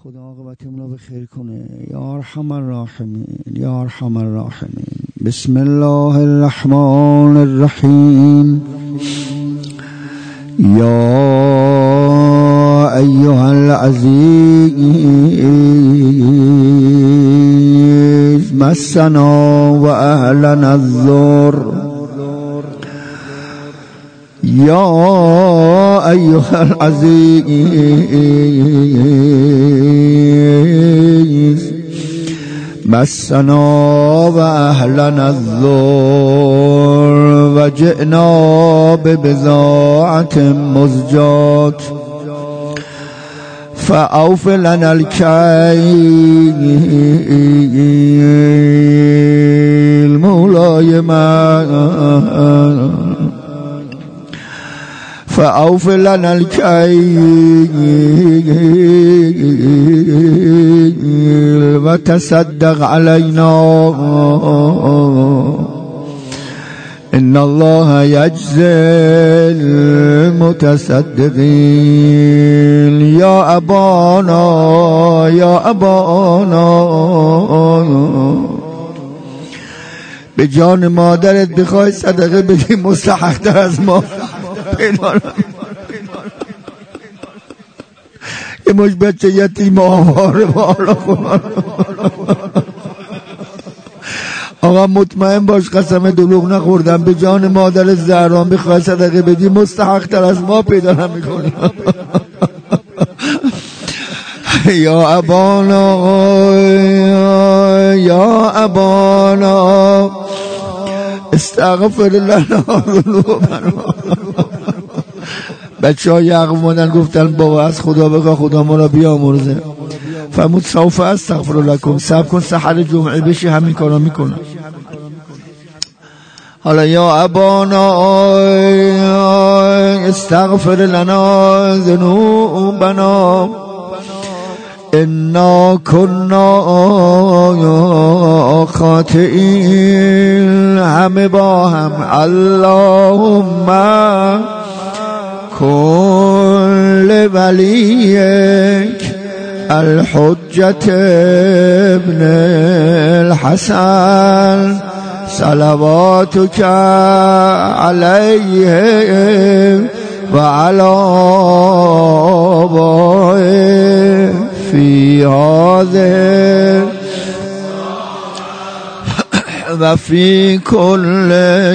خدا عاقبتمون رو به خیر کنه یا ارحم الراحمین یا ارحم الراحمین. بسم الله الرحمن الرحیم. یا ایها العزیز مسنا و اهلنا الضر. یا ایها العزیز مسنا و اهلنا الضر و جئنا ببضاعة مزجاة فأوف لنا الكيل مولاي من فأوف لنا الكيل وتصدق علينا إن الله يجزي المتصدقين. يا أبانا يا أبانا به جان مادرت بخوای صدقه بدی مستحق تر از ما یه مش بچه یتیم آواره بالا خونه. آقا مطمئن باش قسم دروغ نخوردم، به جان مادر زهران بخوای صدقه بدی مستحق تر از ما پیدا نمی‌کنی. یا ابانا یا ابانا استغفر لنا ذنوبنا. بچه ها یعقوب مادن گفتن بابا از خدا بگاه خدا ما را بیامرزه. فرمود سوف استغفر لکم، صبر کن سحر جمعه بشی همین کارا میکنم. حالا یا ابانا استغفر لنا ذنوبنا انا كنا خاطئین. همه با هم اللهم کن ولیک الحجة ابن الحسن صلواتك عليه وعلى آبائه في هذه وفي كل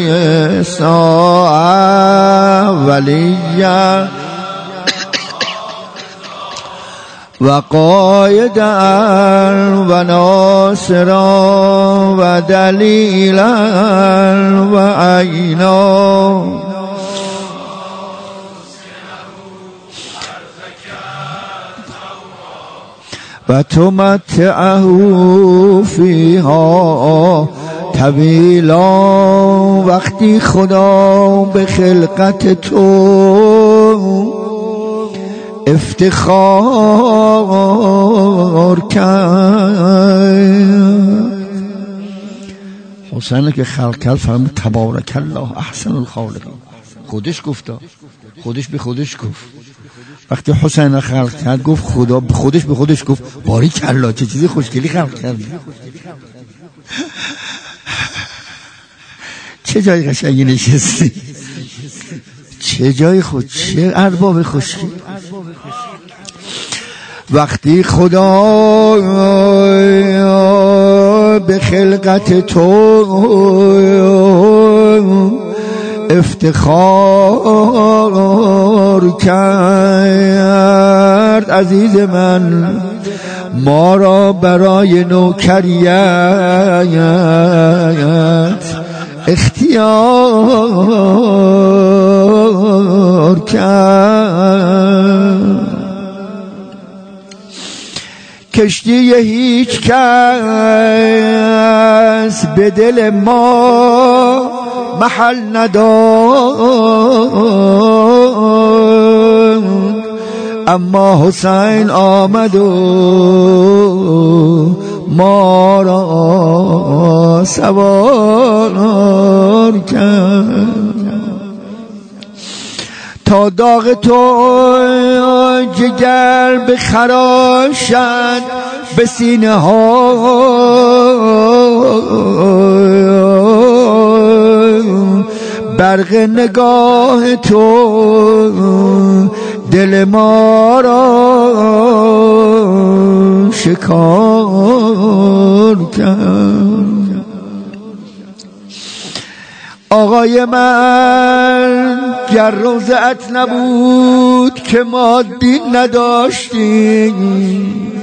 ساعة وليا وقائدا وناصرا ودليلا وعينا وتمتعه فيها طویلا. وقتی خدا به خلقت تو افتخار کرد. حسین که خلق کرد فرمود تبارک الله احسن الخالقین. خودش گفت، خودش به خودش گفت. وقتی حسین خلق کرد گفت خدا خودش به خودش گفت باریک الله چه چیزی خوشگلی خلق کردی. چه جای قشنگی نشستی، چه جای خود، چه ارباب خوشی. وقتی خدا به خلقت تو افتخار کرد عزیز من، ما را برای نوکریت اختیار کرد. کشتی هیچ کس به دل ما محل نداد، اما حسین آمد و ما را سوار کرد. تا داغ تو جگر بخراشد به سینه ها، برق نگاه تو دل ما را شکار کرد. آقای من گر روضه‌ات نبود که ما دین نداشتیم،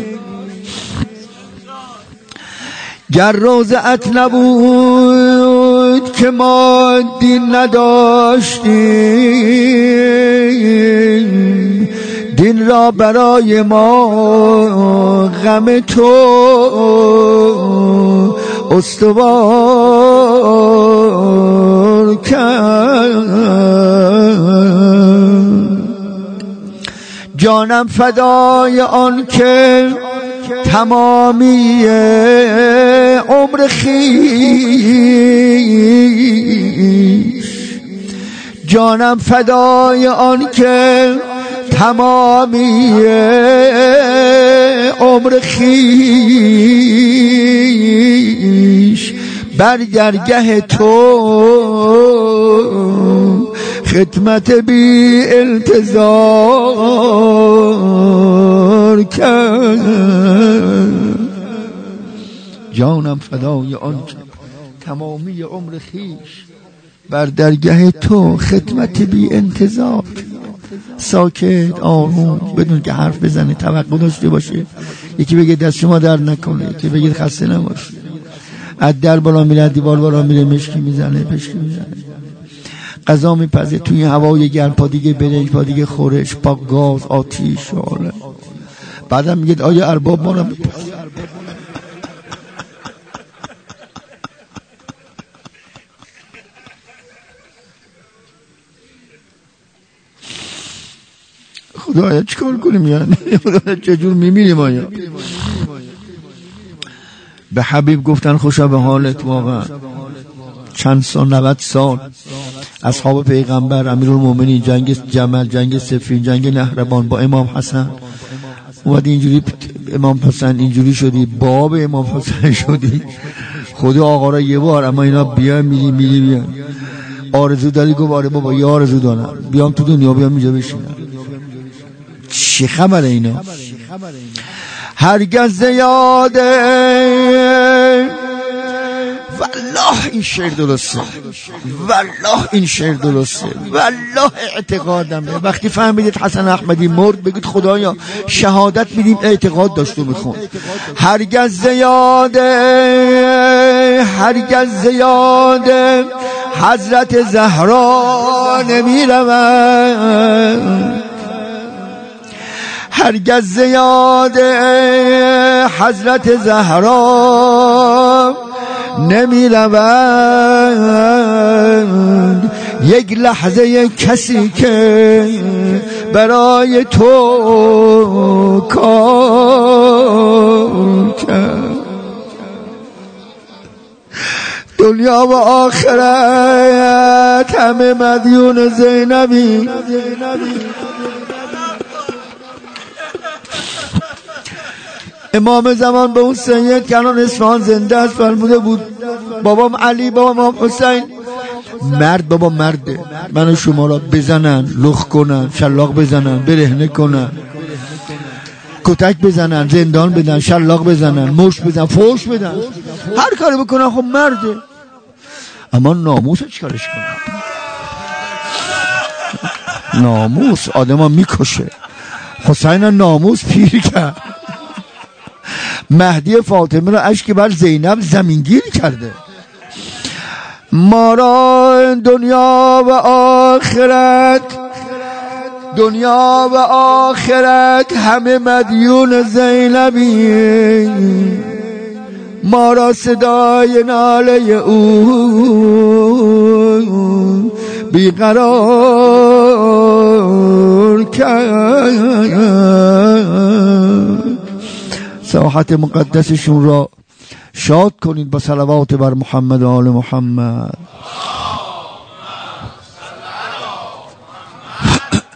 گر روضه‌ات نبود که ما دین نداشتیم، دین را برای ما غم تو استوار کرد. جانم فدای آن که تمامی عمر خویش، جانم فدای آن که تمامی عمر خویش بر درگه تو خدمت بی التزار کرد. جانم فدای آن که تمامی عمر خویش بر درگه تو خدمت بی انتظار. ساکت آروم بدون که حرف بزنه، توقع داشته باشه. یکی بگه دست شما در نکنه، یکی بگه خسته نباشه. از در بالا میره، از دیوار بالا میره، مشکی میزنه، پشکی میزنه، غذا میپزه توی هوای گرم، پا دیگه برنج، پا دیگه خورش، پا گاز، آتیش شعله. بعدم میگه آیا ارباب ما رو خدایا چیکار کنیم؟ یعنی خدایا چجور میمیریم؟ آیا به حبیب گفتن خوشا به حالت. واقعا چند سال، 90 سال اصحاب پیغمبر، امیرالمومنین، جنگ جمل، جنگ صفین، جنگ نهربان با امام حسن اومدی اینجوری، امام حسن اینجوری شدی، باب امام حسن شدی. خدا آقا را یه بار، اما اینا بیا میری بیا آرزو داری؟ گفت آره بابا یه آرزو دارم، بیام تو دنیا، بیام اینجا بشینم. چه خبره اینا؟ هرگز زیاده. والله این شعر درسته، والله این شعر درسته، والله اعتقادمه. وقتی فهمیدید حسن احمدی مرد بگید خدایا شهادت میدیم اعتقاد داشت و میخون. هرگز زیاده، هرگز زیاده حضرت زهرا نمیرود، هرگز زیاده حضرت زهرا نمی روند. یک لحظه کسی که برای تو کار کرد، دنیا و آخرت همه مدیون زینبی. امام زمان به اون سید که الان اصفهان زنده است فرموده بود بابام علی، بابام حسین، مرد بابا مرده، من و شما را بزنن، لخ کنن، شلاق بزنن، برهنه کنن، کتک بزنن، زندان بدن، شلاق بزنن، مشت بزنن، فوش بدن، هر کاری بکنن، خب مرده. اما ناموس چیکارش کنن؟ ناموس آدمو میکشه. حسین ناموس پیر کرد، مهدی فاطمه را اشک بر زینب زمینگیر کرده. ما را دنیا و آخرت، دنیا و آخرت همه مدیون زینبی. ما را صدای ناله او بیقرار کرد. ساحت مقدسشون را شاد کنید با صلوات بر محمد و آل محمد.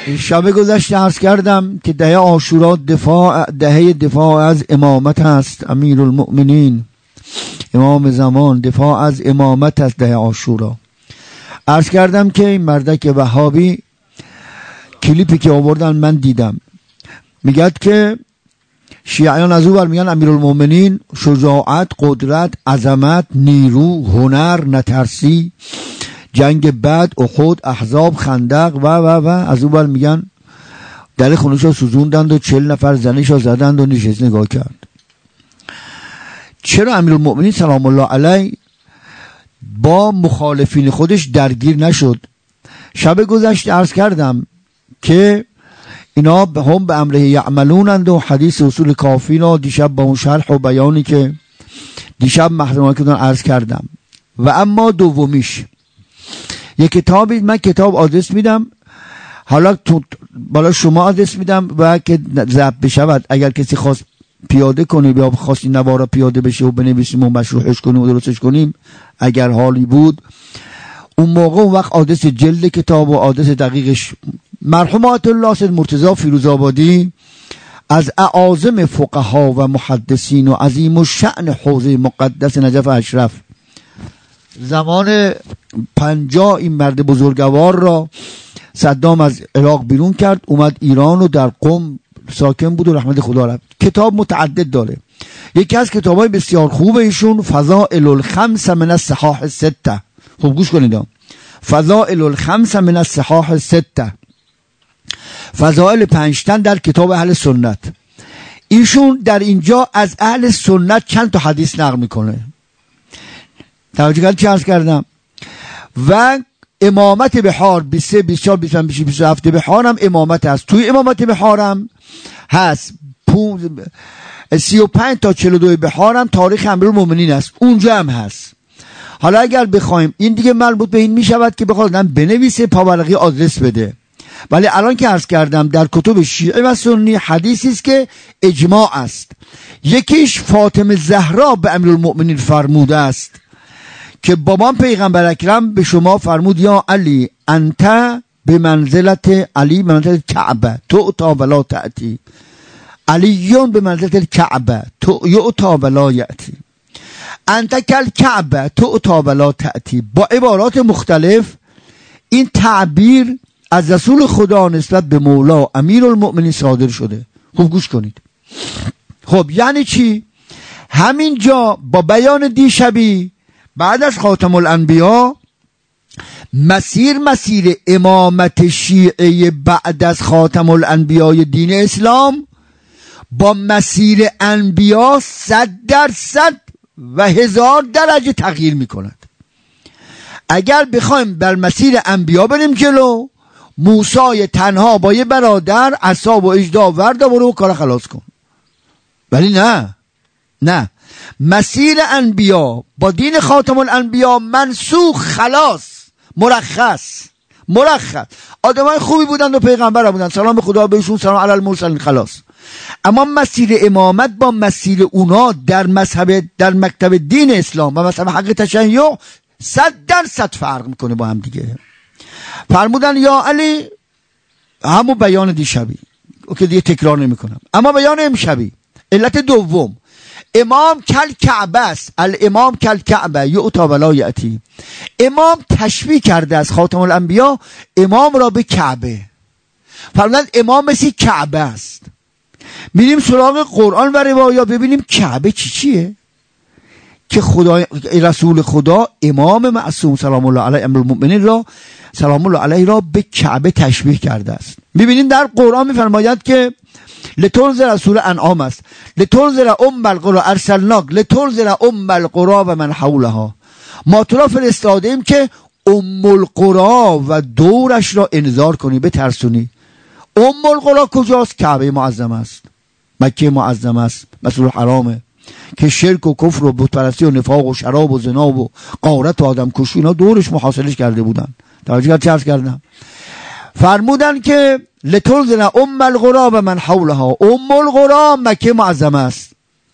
شب گذشته عرض کردم که دهه عاشورا دهه دفاع از امامت است. امیرالمؤمنین امام زمان دفاع از امامت است. دهه عاشورا عرض کردم که این مردک وهابی کلیپی که آوردن من دیدم، میگد که شیعیان از او بر میگن امیرالمؤمنین شجاعت، قدرت، عظمت، نیرو، هنر، نترسی، جنگ بعد، احد، احزاب، خندق و از او بر میگن در خونه‌شو سوزوندند و 40 نفر زنشو زدند و نشست نگاه کرد. چرا امیرالمؤمنین سلام الله علیه با مخالفین خودش درگیر نشد؟ شب گذشته عرض کردم که اینا هم به امره یعملونند و حدیث اصول کافی را دیشب با اون شرح و بیانی که دیشب محضرانه کردن عرض کردم. و اما دومیش یک کتابی، من کتاب آدرس میدم، حالا بالا شما آدرس میدم و که ضبط بشود، اگر کسی خواست پیاده کنه یا خواستی نوارا پیاده بشه و بنویسیم و مشروحش کنیم و درستش کنیم اگر حالی بود، اون موقع اون وقت آدرس جلد کتاب و آدرس دقیقش مرحوم آیت الله سید مرتضی فیروزآبادی از اعاظم فقها و محدثین و عظیم الشأن حوزه مقدس نجف اشرف زمان 50 این مرد بزرگوار را صدام از عراق بیرون کرد، اومد ایران و در قم ساکن بود و رحمت خدا رفت. کتاب متعدد داره. یکی از کتابای بسیار خوب ایشون فضائل الخمس من الصحاح السته. خوب گوش کنید، فضائل الخمس من الصحاح السته، فضائل 5 تن در کتاب اهل سنت. ایشون در اینجا از اهل سنت چند تا حدیث نقل میکنه. توجه کردید چه عرض کردم؟ و امامت بحار 23 24 25 27 بحارم امامت هست. توی امامت بحارم هست 35 تا 42 بحارم تاریخ امیرالمؤمنین است، اونجا هم هست. حالا اگر بخوایم این دیگه مربوط به این میشود که بخواد بنویسه پاورقی آدرس بده، ولی الان که عرض کردم در کتب شیعه و سنی حدیثی است که اجماع است. یکیش فاطمه زهرا به امیرالمؤمنین فرموده است که بابام پیغمبر اکرم به شما فرمود یا علی انت به منزلت علی به منزلت کعبه تؤتا ولا تأتی، علیون به منزلت کعبه یؤتا ولا یأتی، انت کل کعبه تؤتا ولا تأتی. با عبارات مختلف این تعبیر از رسول خدا نسبت به مولا امیرالمؤمنین صادر شده. خوب گوش کنید. خب یعنی چی؟ همینجا با بیان دیشبی بعد از خاتم الانبیا مسیر امامت شیعه بعد از خاتم الانبیای دین اسلام با مسیر انبیا 100% و 1000 درجه تغییر میکند. اگر بخوایم بر مسیر انبیا بریم جلو، موسی تنها با یه برادر عصا و اژدها ورد برو و کار خلاص کن. ولی نه مسیر انبیا با دین خاتم الانبیا منسوخ، خلاص، مرخص. آدمای خوبی بودند و پیغمبر بودند، سلام خدا بهشون، سلام علی المرسلین، خلاص. اما مسیر امامت با مسیر اونا در مکتب دین اسلام و مذهب حق تشیع 100% فرق میکنه با هم دیگه. فرمودن یا علی، همون بیان دیشبی که دیگه تکرار نمی کنم، اما بیان امشبی. علت دوم، امام کل کعبه است، الامام کل کعبه یؤتا ولا یأتی. امام تشبیه کرده از خاتم الانبیا امام را به کعبه. فرمودن امام مثل کعبه است. میریم سراغ قرآن و روایات ببینیم کعبه چیه که خدا رسول خدا امام معصوم سلام الله علیه امیرالمؤمنین را سلام الله علیه را به کعبه تشبیه کرده است. میبینیم در قرآن میفرماید که لتنذر سوره انعام است، لتنذر القرى ارسلناک لتنذر القرى و من حولها. ما تو را فرستادیم که القرى و دورش را انذار کنی، بترسونی. القرى کجاست؟ کعبه معظم است، مکه معظم است، مسجد حرامه که شرک و کفر و بت پرستی و نفاق و شراب و زنا و غارت و آدم کشی اینا دورش محاصرش کرده بودن. توجه کردم. فرمودن که لتنذر القرى و من حولها. القرى مکه معظم است.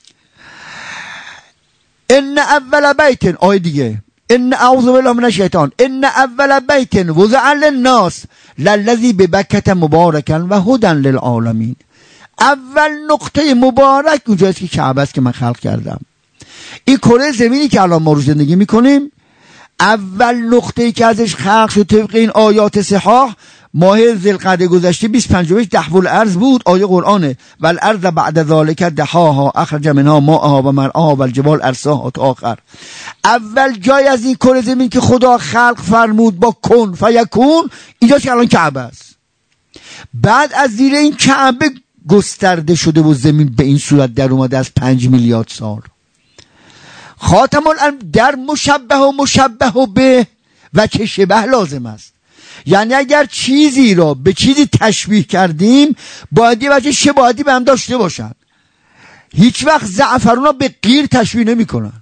ان اول بیت، آیه دیگه، ان اعوذ بالله من الشیطان، ان اول بیت وضع للناس للذی ببکة مبارکا و هدی للعالمین. اول نقطه مبارک اونجاست که کعبه است که من خلق کردم. این کره زمینی که الان ما رو زندگی میکنیم، اول نقطه‌ای که ازش خلق شد طبق این آیات صحاح ماه ذوالقعده گذشته 25 دحو الارض بود، آیه قرآنه. والارض بعد ذالک دحاها اخرج منها ماءها و مرعاها و الجبال ارساها تا آخر. اول جای از این کره زمین که خدا خلق فرمود با کن فیکون، اینجاست که الان کعبه است. بعد از زیر این کعبه گسترده شده و زمین به این صورت در اومده از 5 میلیارد سال. خاتم در مشبه و مشبه به و که شبه لازم است. یعنی اگر چیزی را به چیزی تشبیه کردیم باید یه وجه شباهتی به هم داشته باشن. هیچ وقت زعفرون را به قیر تشبیه نمی کنن.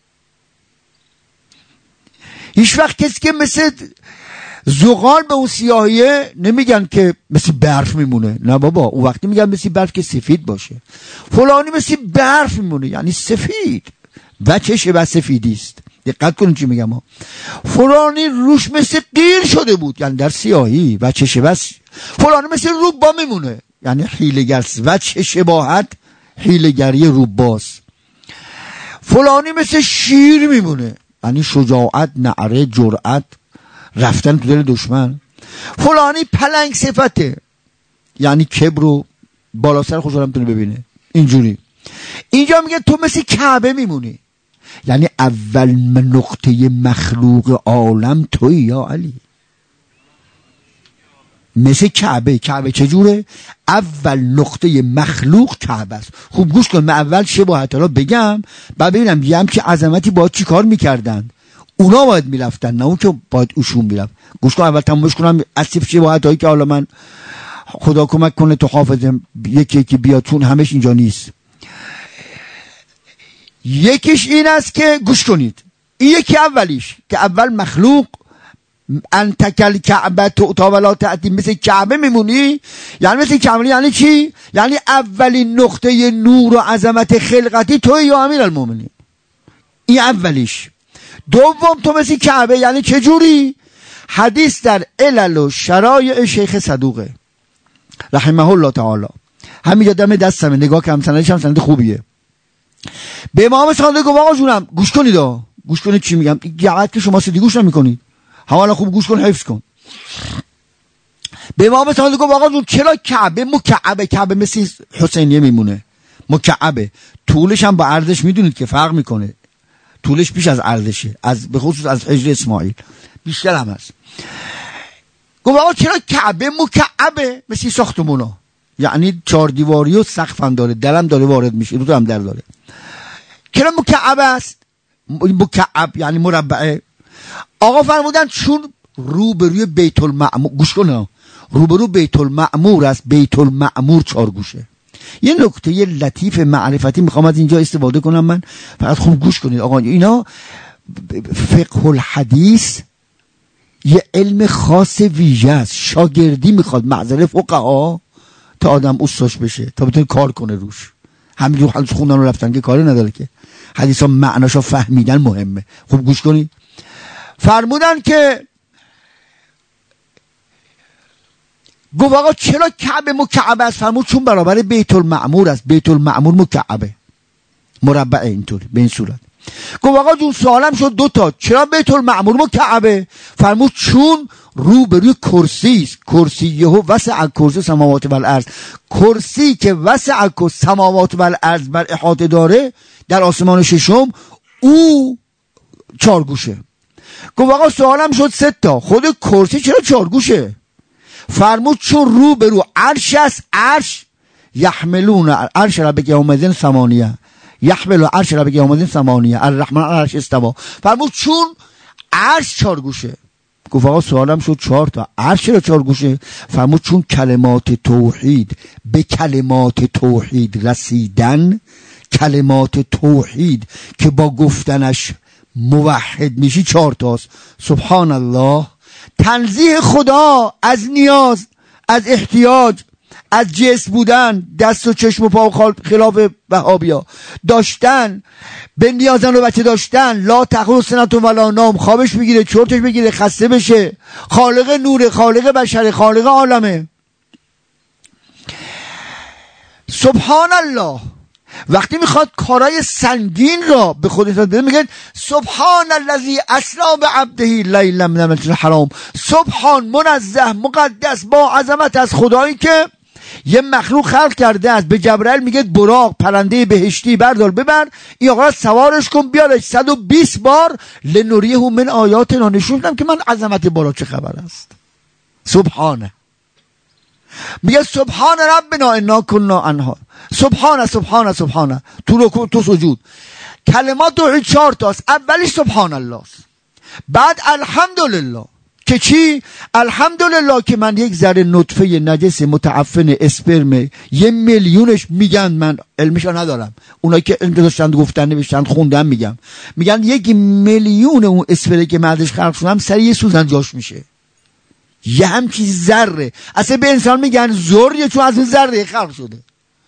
هیچ وقت کسی که مثل زغال به اون سیاهیه نمیگن که مثل برف میمونه. نه بابا، اون وقتی میگن مثل برف که سفید باشه. فلانی مثل برف میمونه یعنی سفید و چشه و سفیدیست. دقت کنید چی میگم ها. فلانی روش مثل قیر شده بود یعنی در سیاهی و چشه و فلانی مثل روبا میمونه یعنی حیله‌گر و چه شباهت حیله‌گری روباست. فلانی مثل شیر میمونه یعنی شجاعت، نعره، جرأت، رفتن تو دل دشمن. فلانی پلنگ صفته یعنی کبر و بالا سر خودش رو میتونه ببینه. اینجوری اینجا میگه تو مثل کعبه میمونی، یعنی اول نقطه مخلوق عالم توی یا علی. مثل کعبه. کعبه چجوره؟ اول نقطه مخلوق کعبه است. خوب گوش کن، من اول شباهت را بگم بعد ببینم یه همچی عظمتی باید چی کار میکردن. اونا باید میرفتن، نه اون که باید اوشون میرفت. گوش کن اول تمامش کنم از شباهت هایی که حالا من خدا کمک کنه تو حافظم یکی یکی بیاد چون همش اینجا نیست. یکیش این است که گوش کنید، این یکی اولیش که اول مخلوق انتکل کعبه تعطا ولا تأتی، مثل کعبه میمونی. یعنی مثل کعبه یعنی چی؟ یعنی اولین نقطه نور و عظمت خلقتی توی یا امیر المومنین. این اولیش. دوم تو مثل کعبه یعنی چجوری؟ حدیث در علل و شرایع شیخ صدوقه رحمه الله تعالی، همین دم دستمه، نگاه کم سندش هم سند خوبیه. به امام صادق گفت آقا جونم گوش کنید گوش کنید چی میگم، یقت که شما سدی گوش نمیکنید، حوالا خوب گوش کن حفظ کن. به امام صادق گفت آقا جون چرا کعبه مکعبه؟ کعبه مثل حسینیه میمونه مکعبه، طولش هم با عرضش میدونید که فرق میکنه، طولش بیش از عرضشه، از به خصوص از حجر اسماعیل بیشتر هم هست. گفت آقا چرا کعبه مکعبه؟ مثل ساختمونا، یعنی 4 دیواری و سقف هم داره، درم داره وارد میشه، دو تا هم در داره. چرا مکعب است؟ مکعب یعنی مربعه. آقا فرمودن چون روبروی بیت المعمور، گوش کن، روبرو بیت المعمور است. بیت المعمور 4 گوشه. یه نکته یه لطیف معرفتی میخوام از اینجا استفاده کنم، من فقط خوب گوش کنید آقا. اینا فقه الحدیث یه علم خاص ویژه است، شاگردی میخواد، معذر فقها تا آدم استاش بشه تا بتونه کار کنه روش. همینجور حدیث خوندن و رفتن که کاری نداره که، حدیث ها معناشا فهمیدن مهمه. خوب گوش کنید. فرمودن که گفت آقا چرا کعبه مکعبه است؟ فرمود چون برابر بیت المعمور است. بیت المعمور مکعبه مربعه اینطوری به این صورت. گفت آقا جون سوالم شد 2 تا، چرا بیت المعمور مکعبه؟ فرمود چون روبروی کرسی است. کرسیه وسع کرسی سماوات و الارض، کرسی که وسع سماوات و الارض بر احاطه داره در آسمان ششم، او 4 گوشه. گفت آقا سوالم شد 3 تا، خود کرسی چرا 4 گوشه؟ فرمود چون روبرو عرش است. عرش یحملون عرش ربک یومئذ ثمانیه، یحمل عرش ربک یومئذ ثمانیه الرحمن عرش استوا. فرمود چون عرش 4 گوشه. گفت آقا سوالم شد 4 تا، عرش چرا 4 گوشه؟ فرمود چون کلمات توحید، به کلمات توحید رسیدن، کلمات توحید که با گفتنش موحد میشی 4 تاست. سبحان الله، تنزیه خدا از نیاز، از احتیاج، از جسم بودن، دست و چشم و پا خلاف وهابیا داشتن، به نیازن و بچه داشتن، لا تخلو سنت ولا نوم، خوابش بگیره، چرتش بگیره، خسته بشه، خالق نور، خالق بشر، خالق عالمه. سبحان الله. وقتی میخواد کارای سنگین را به خودش بده میگه سبحان الذی اسری بعبده لیلا من المسجد الحرام. سبحان، منزه، مقدس، با عظمت از خدایی که یه مخلوق خلق کرده است. به جبرائیل میگه براق، پرنده بهشتی، بردار ببر، این آقا سوارش کن، بیارش 120 بار لنوریه من آیاتنا، نشون بدم که من عظمت بالا چه خبر است. سبحانه. میگه سبحان ربنا انا کنا عنها. سبحانه سبحانه سبحانه. تو رکوع، تو سجود. کلمات توحید 4 تاست. اولیش سبحان الله است، بعد الحمدلله که چی؟ الحمدلله که من یک ذره نطفه نجس متعفن اسپرم 1 میلیونش، میگن من علمشو ندارم، اونایی که داشتن گفتن نوشتن خوندن میگن 1 میلیون اون اسپرم که بعدش خلق شدم سر یه سوزن جاش میشه، یه همچین ذره. اصلا به انسان میگن ذریه چون از اون ذره خلق شده.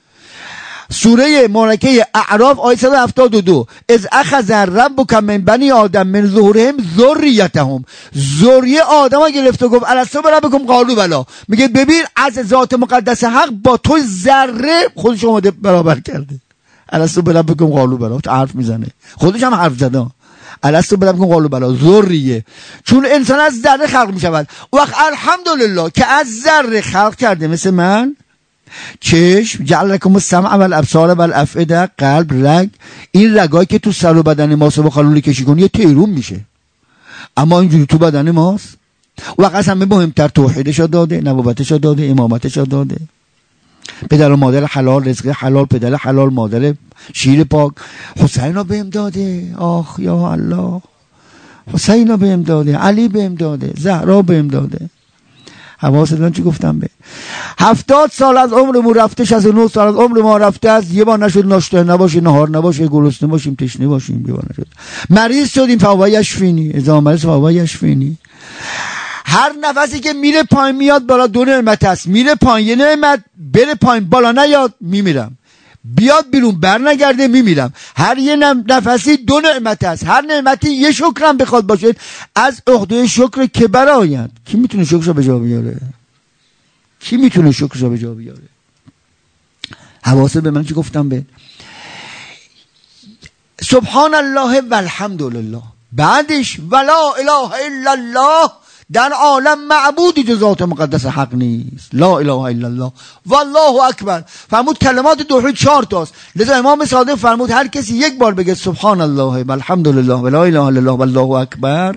سوره مبارکه اعراف آیه 172 از اخذ ربک من بنی آدم من ظهورهم ذریتهم، ذریه آدمو گرفت و گفت الستو بربکم قالوا بلا. میگه ببین از ذات مقدس حق با تو ذره خودش اومده برابر کرده. الستو بربکم قالوا بلا. حرف میزنه، خودش هم حرف زده. الستو بربکم قالوا بلا. ذریه، چون انسان از ذره خلق میشود. وقت الحمدلله که از ذره خلق کرده، مثل من، چشم، جعل لکم السمع والابصار والافئده، قلب، رگ. این رگایی که تو سر و بدن ماست و خلولی کشی کنی یه تیروم میشه، اما اینجوری تو بدن ماست. وقت همه مهمتر توحیدش داده، نبوتش داده، امامتش داده. پدر و مادر حلال، رزق حلال، پدر حلال، مادر شیر پاک. حسین رو بهم داده، آخ یا الله، حسین رو بهم داده، علی بهم داده، زهرا بهم داده. حواستون چی گفتم؟ به 70 سال از عمرمون رفته، 69 سال از عمر ما رفته است. یه بار نشد ناشته نباشه، نهار نباشه، گرسنه باشیم، تشنه باشیم، یه بار نشد. مریض شدیم، فهو یشفینی، اذا مریض فهو یشفینی. هر نفسی که میره پایین میاد بالا 2 نعمت است. میره پایین، یه نعمت، بره پایین بالا نیاد میمیرم، بیاد بیرون بر نگرده میمیرم. هر یه نفسی 2 نعمت است. هر نعمتی یه شکرم بخواد باشه از عهده شکر که برآید. کی میتونه شکرشو به جا بیاره؟ کی میتونه شکرشو به جا بیاره؟ حواست به من چی گفتم؟ به سبحان الله و الحمدلله. بعدش ولا اله الا الله. در عالم معبودی جز ذات مقدس حق نیست. لا اله الا الله والله اکبر. فرمود کلمات توحید 4 تاست. لذا امام صادق فرمود هر کسی 1 بار بگه سبحان الله و الحمدلله و لا اله الا الله والله اکبر،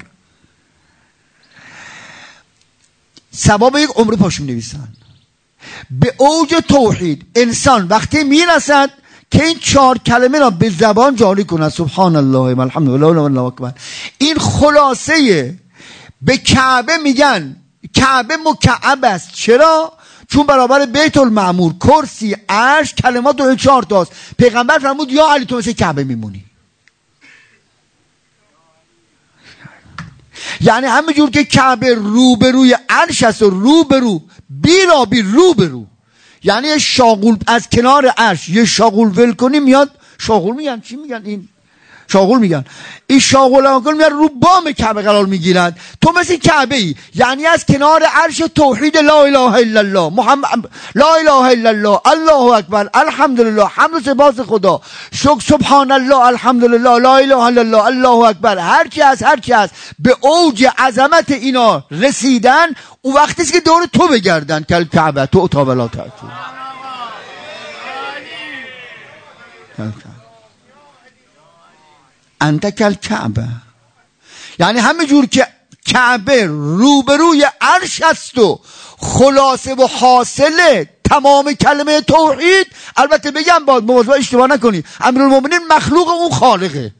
ثواب 1 عمر پاش می‌نویسن. به اوج توحید انسان وقتی میرسد که این 4 کلمه را به زبان جاری کند، سبحان الله و الحمدلله و الله اکبر. این خلاصه. به کعبه میگن کعبه مکعب است. چرا؟ چون برابر بیت المعمور، کرسی، عرش، کلمات و 4 تاست. پیغمبر فرمود یا علی تو مثل کعبه میمونی. یعنی همینجور که کعبه روبروی عرش است و روبرو بیرابی روبرو، یعنی شاغول از کنار عرش یه شاغول ول کنی میاد. شاغول میگن چی میگن؟ این شاغول میگن. این شاغول ها میاد رو بام کعبه قرار میگیرد. تو مثل کعبه ای، یعنی از کنار عرش توحید لا اله الا الله محمد، لا اله الا الله، الله اکبر، الحمدلله، حمد و سپاس خدا، شکر، سبحان الله، الحمدلله، لا اله الا الله، الله اکبر. هر چی هست به اوج عظمت اینا رسیدن، اون وقتی که دور تو بگردن کل کعبه تو اتاب لا تأتو. انت کل کعبه، یعنی همه جور که کعبه روبروی عرش است و خلاصه و حاصله تمام کلمه توحید. البته بگم باید مواظب اشتباه نکنی، امیرالمومنین مخلوق اون خالقه،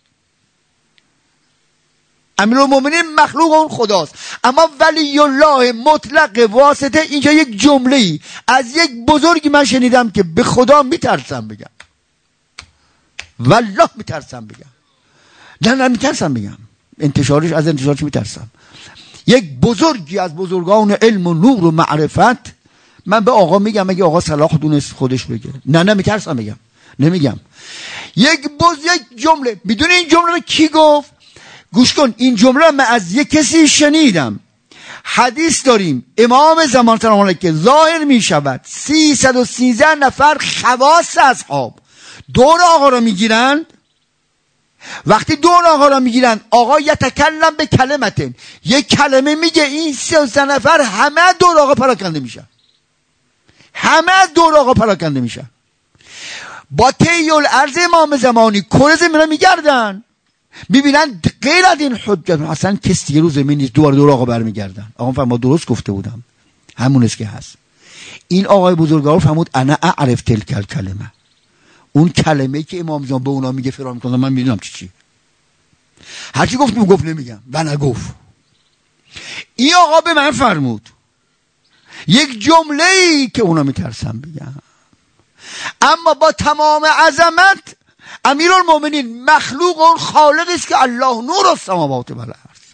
امیرالمومنین مخلوق اون خداست. اما ولی الله مطلق واسطه اینجا یک جمله‌ای از یک بزرگی من شنیدم که به خدا میترسم بگم، والله میترسم بگم، نه میترسم بگم، از انتشارش میترسم. یک بزرگی از بزرگان علم و نور و معرفت من به آقا میگم اگه آقا صلاح دونست خودش بگه. نه میترسم بگم، نمیگم. یک جمله، میدونی این جمله رو کی گفت؟ گوش کن، این جمله رو من از یک کسی شنیدم. حدیث داریم امام زمان سلام علیه که ظاهر میشود 313 نفر خواص اصحاب دور آقا رو میگیرند. وقتی دور آقا رو میگیرند، آقا یتکلم به کلمتن، یک کلمه میگه، این 313 نفر همه دور آقا پراکنده میشن، همه دور آقا پراکنده میشن. با طی الارض امام زمانی کره زمین رو میگردن، میبینن غیر از این حجت اصلا کسی دیگه رو زمین نیست، دور آقا برمیگردن. آقا فرما درست گفته بودم، همون است که هست. این آقای بزرگوار فرمود انا اعرف تلک الکلمه، اون کلمه‌ای که امام زمان به اونا میگه فرار میکنه، من میدونم چی هرچی گفت نمیگم و نگفت. این آقا به من فرمود یک جمله‌ای که اونا میترسم بگم، اما با تمام عظمت امیرالمومنین مخلوق اون خالق است که الله نور السماوات و الارض.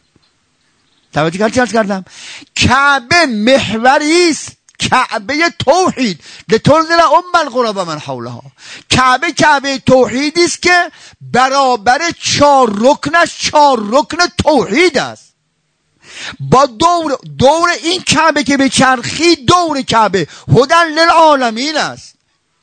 توجه کردم؟ کعبه محوری است، کعبه توحید، لتنذر القرى و من حولها. کعبه توحیدی است که برابر 4 رکنش 4 رکن توحید است. با دور این کعبه که به چرخی، دور کعبه هدن للعالمین است.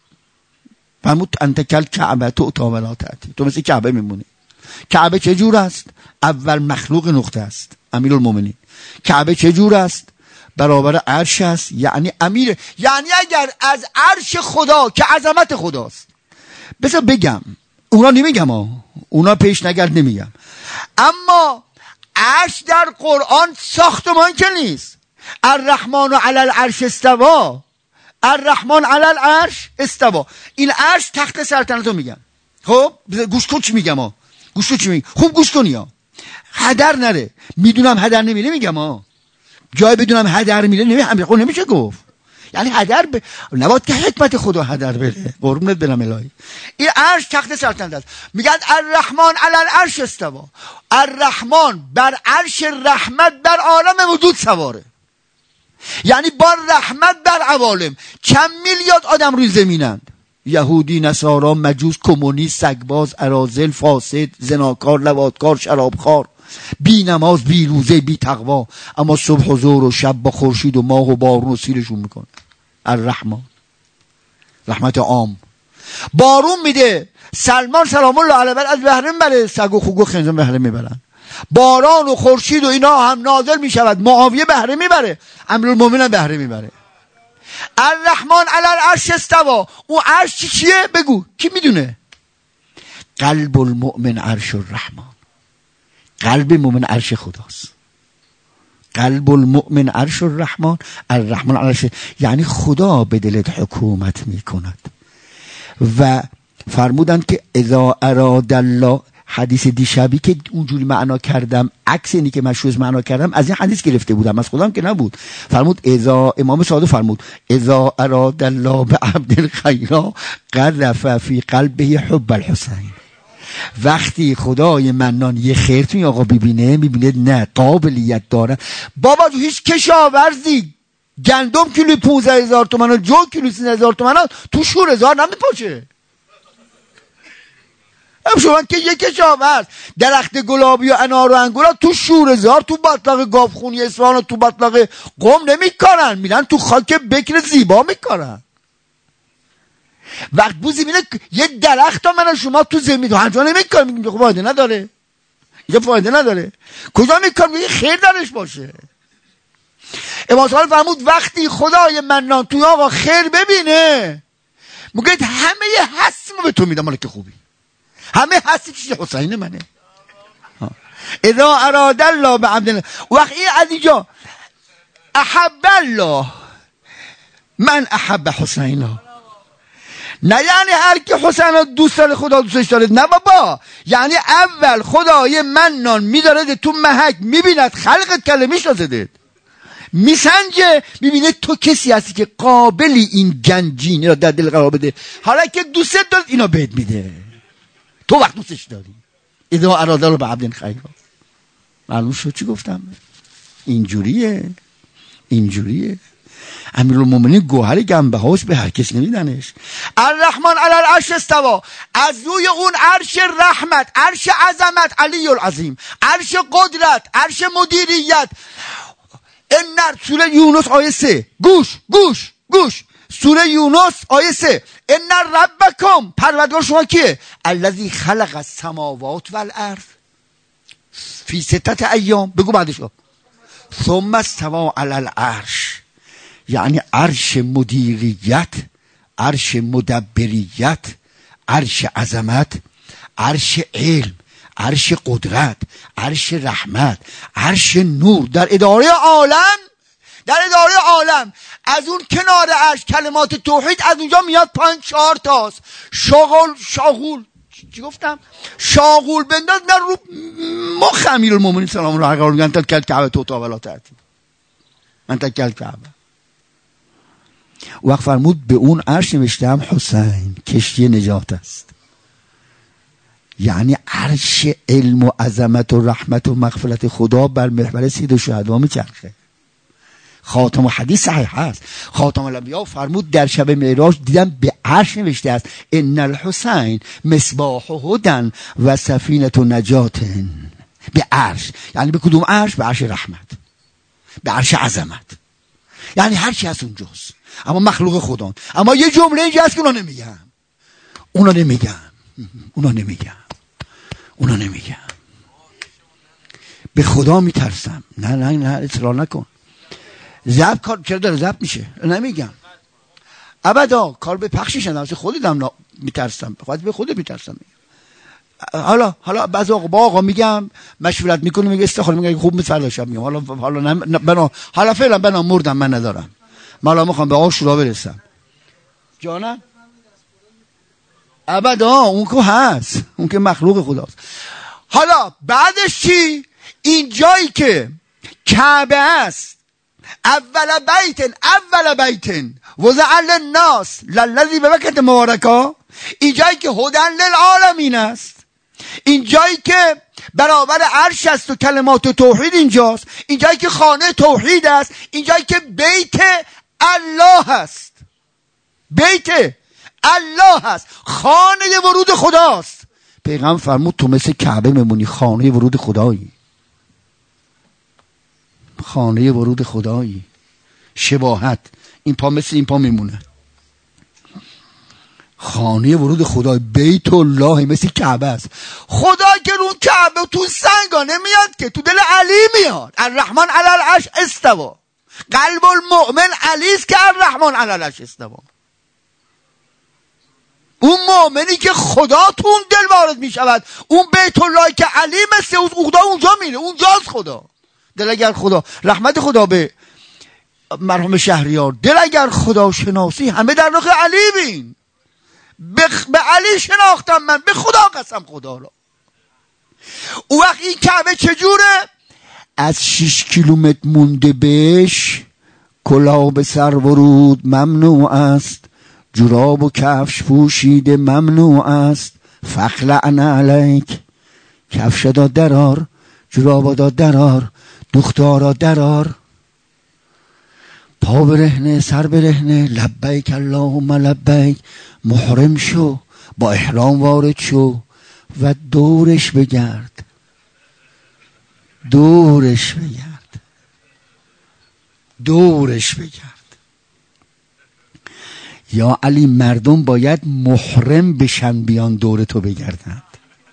فرمود انت کل کعبه تو ولا تأتی، تو مثل کعبه میمونی. کعبه چه جور است؟ اول مخلوق نقطه است امیرالمومنین. کعبه چه جور است؟ برابر عرش است، یعنی امیر، یعنی اگر از عرش خدا که عظمت خداست، بذار بگم، اونا نمیگم اونا پیش نگرد نمیگم، اما عرش در قرآن ساختمان که نیست. الرحمن علی العرش استوا، الرحمن علی العرش استوا. این عرش تخت سلطنت رو میگم. خب گوش کن چی میگم خوب گوش کنی هدر نره. میدونم هدر نمیره میگم جای بدونم هدر میره نمیشه گفت. یعنی هدر نباید که حکمت خدا هدر بره. قربونت برم الهی. این عرش تخت سلطنت است. میگن الرحمن علی العرش استوا. الرحمن بر عرش رحمت بر عالم وجود سواره، یعنی با رحمت بر عوالم. چند میلیارد آدم روی زمینند، یهودی، نصارا، مجوس، کمونیست، سگباز، اراذل، فاسد، زناکار، لواطکار، شرابخوار، بی نماز، بی روزه، بی تقوا، اما صبح و ظهر و شب با خورشید و ماه و بارون و سیرشون میکنه. الرحمن، رحمت عام. بارون میده، سلمان سلام الله علیه از بهره میبره، سگ و خوک و خنزیر بهره میبرن. باران و خورشید و اینا هم نازل میشود، معاویه بهره میبره، امیرالمومنین بهره میبره. الرحمن علی العرش استوا. اون عرش چیه؟ بگو، کی میدونه؟ قلب المؤمن عرش الرحمن. قلب مؤمن عرش خداست. قلب المؤمن عرش الرحمن، الرحمن عرش، یعنی خدا به دلت حکومت میکند. و فرمودند که اذا اراد الله، حدیث دیشبی که اونجوری معنا کردم، عکس اینی که من شوز معنا کردم، از این حدیث گرفته بودم، از خودم که نبود. فرمود امام صادق فرمود اذا اراد الله بعبد الخیر قذف فی قلبه حب الحسین. وقتی خدای منان یه خیر توی آقا ببینه، میبینه نه قابلیت داره. بابا تو هیچ کشاورزی گندم کیلو 15,000 تومان و جو کیلو 13,000 تومان تو شور هزار نمیپاشه. شما که یک کشاورز درخت گلابی و انار و انگور تو شورزار، تو بطلاق گاوخونی اصفهان و تو بطلاق قم نمیکارن، میرن تو خاک بکر زیبا میکارن. وقت بوزی بینه یه درخت ها من شما تو زمین هنجا نمیکارن، میگیم خب فایده نداره، یه فایده نداره. کجا میکارن؟ میگه خیر درش باشه. امام صادق فرمود وقتی خدای منان توی آقا خیر ببینه، میگه همه هستیم به تو میدم، مالک خوبی، همه هستی چیز حسین منه. اذا اراد الله بعبد، وقتی از اینجا احب الله من احب حسین، نه یعنی هر کی حسین دوست داره خدا دوستش داره، نه بابا، یعنی اول خدای منان میداره تو محک، میبیند خلقت کله میشناسدت، میسنجه، میبینه تو کسی هستی که قابلی این گنجینه را در دل قرار بده، حالا که دوستت داره اینا بهت میده، تو وقت دوستش داری. اذا اراد الله بعبد خیر. معلوم شد چی گفتم؟ اینجوریه. امیرالمومنین گوهر گنبه‌هاش به هر کس نمیدنش. الرحمن علی العرش استوا، از روی اون عرش رحمت، عرش عظمت، علی العظیم، عرش قدرت، عرش مدیریت. ان سوره یونس آیه 3، گوش سوره یونس آیه 3، ان ربکم، پروردگار شما کیه؟ الذی خلق السماوات والارض فی 6 ایام، بگو بعدش ثم استوى علی العرش، یعنی عرش مدیریت، عرش مدبریت، عرش عظمت، عرش علم، عرش قدرت، عرش رحمت، عرش نور، در اداره عالم، در اداره عالم. از اون کنار عرش کلمات توحید از اونجا میاد پایین 4 تاست. شاغول چی گفتم؟ شاغول بنداز نه رو مخ امیرالمومنین سلام الله علیه میگن تا کعبه تو ولا ترتیب، من تا کعبه. وقت فرمود به اون عرش نوشتم حسین کشتی نجات است، یعنی عرش علم و عظمت و رحمت و مغفرت خدا بر محور سید الشهدا میچرخه. خاتم حدیث صحیح هست، خاتم الانبیا فرمود در شب معراج دیدم به عرش نوشته است ان الحسین مصباح هدى و سفینه نجات. به عرش، یعنی به کدوم عرش؟ به عرش رحمت، به عرش عظمت، یعنی هر چی هست اونجاست، اما مخلوق خدا. اما یه جمله اینجا هست که اونا نمیگم. به خدا میترسم. نه اصرار نکن. ضبط کار چرا داره ضبط میشه؟ نمیگم ابدا، کار به پخشش ندارم، خودم میترسم، فقط به خودم میترسم. حالا بعضی آقا میگم مشورت میکنه، میگه استخاره، میگه خوب نیست، فردا شب میگم حالا فعلا بنا مردم، من ندارم، من میخوام به عاشورا برسم. جانم ابدا، اون که هست، اون که مخلوق خداست. حالا بعدش چی؟ این جایی که کعبه است، اول بیت وضع للناس للذی ببکت مبارکا، این جایی که هدی للعالمین است، این جایی که برابر عرش است و کلمات توحید اینجاست، این جایی که خانه توحید است، این جایی که بیت الله است، بیت الله هست، خانه ورود خداست. پیغمبر فرمود تو مثل کعبه میمونی، خانه ورود خدایی، خانه ورود خدایی. شباهت، این پا مثل این پا میمونه، خانه ورود خدای، بیت الله مثل کعبه است. خدا که رو کعبه تو سنگا نمیاد که، تو دل علی میاد. الرحمن علی العرش استوا، قلب المؤمن علی است که الرحمن علی العرش استوا. اون مؤمنی که خدا تو اون دل وارد می شود، اون بیت الله که علی مثل خدا اونجا میره، اونجاست خدا. دل اگر خدا، رحمت خدا به مرحوم شهریار، دل اگر خدا شناسی همه در رخ علی بین. به علی شناختم من، به خدا قسم خدا را. او وقت این کعبه چجوره؟ از 6 کیلومتر مونده بهش کلاه به سر ورود ممنوع است، جراب و کفش پوشیده ممنوع است. فخلعن علیک، کفش داد درار، جراب داد درار، دختارا درار، پا برهنه، سر برهنه، لبیک اللهم لبیک، محرم شو، با احرام وارد شو و دورش بگرد. یا علی مردم باید محرم بشن بیان دور تو بگردند.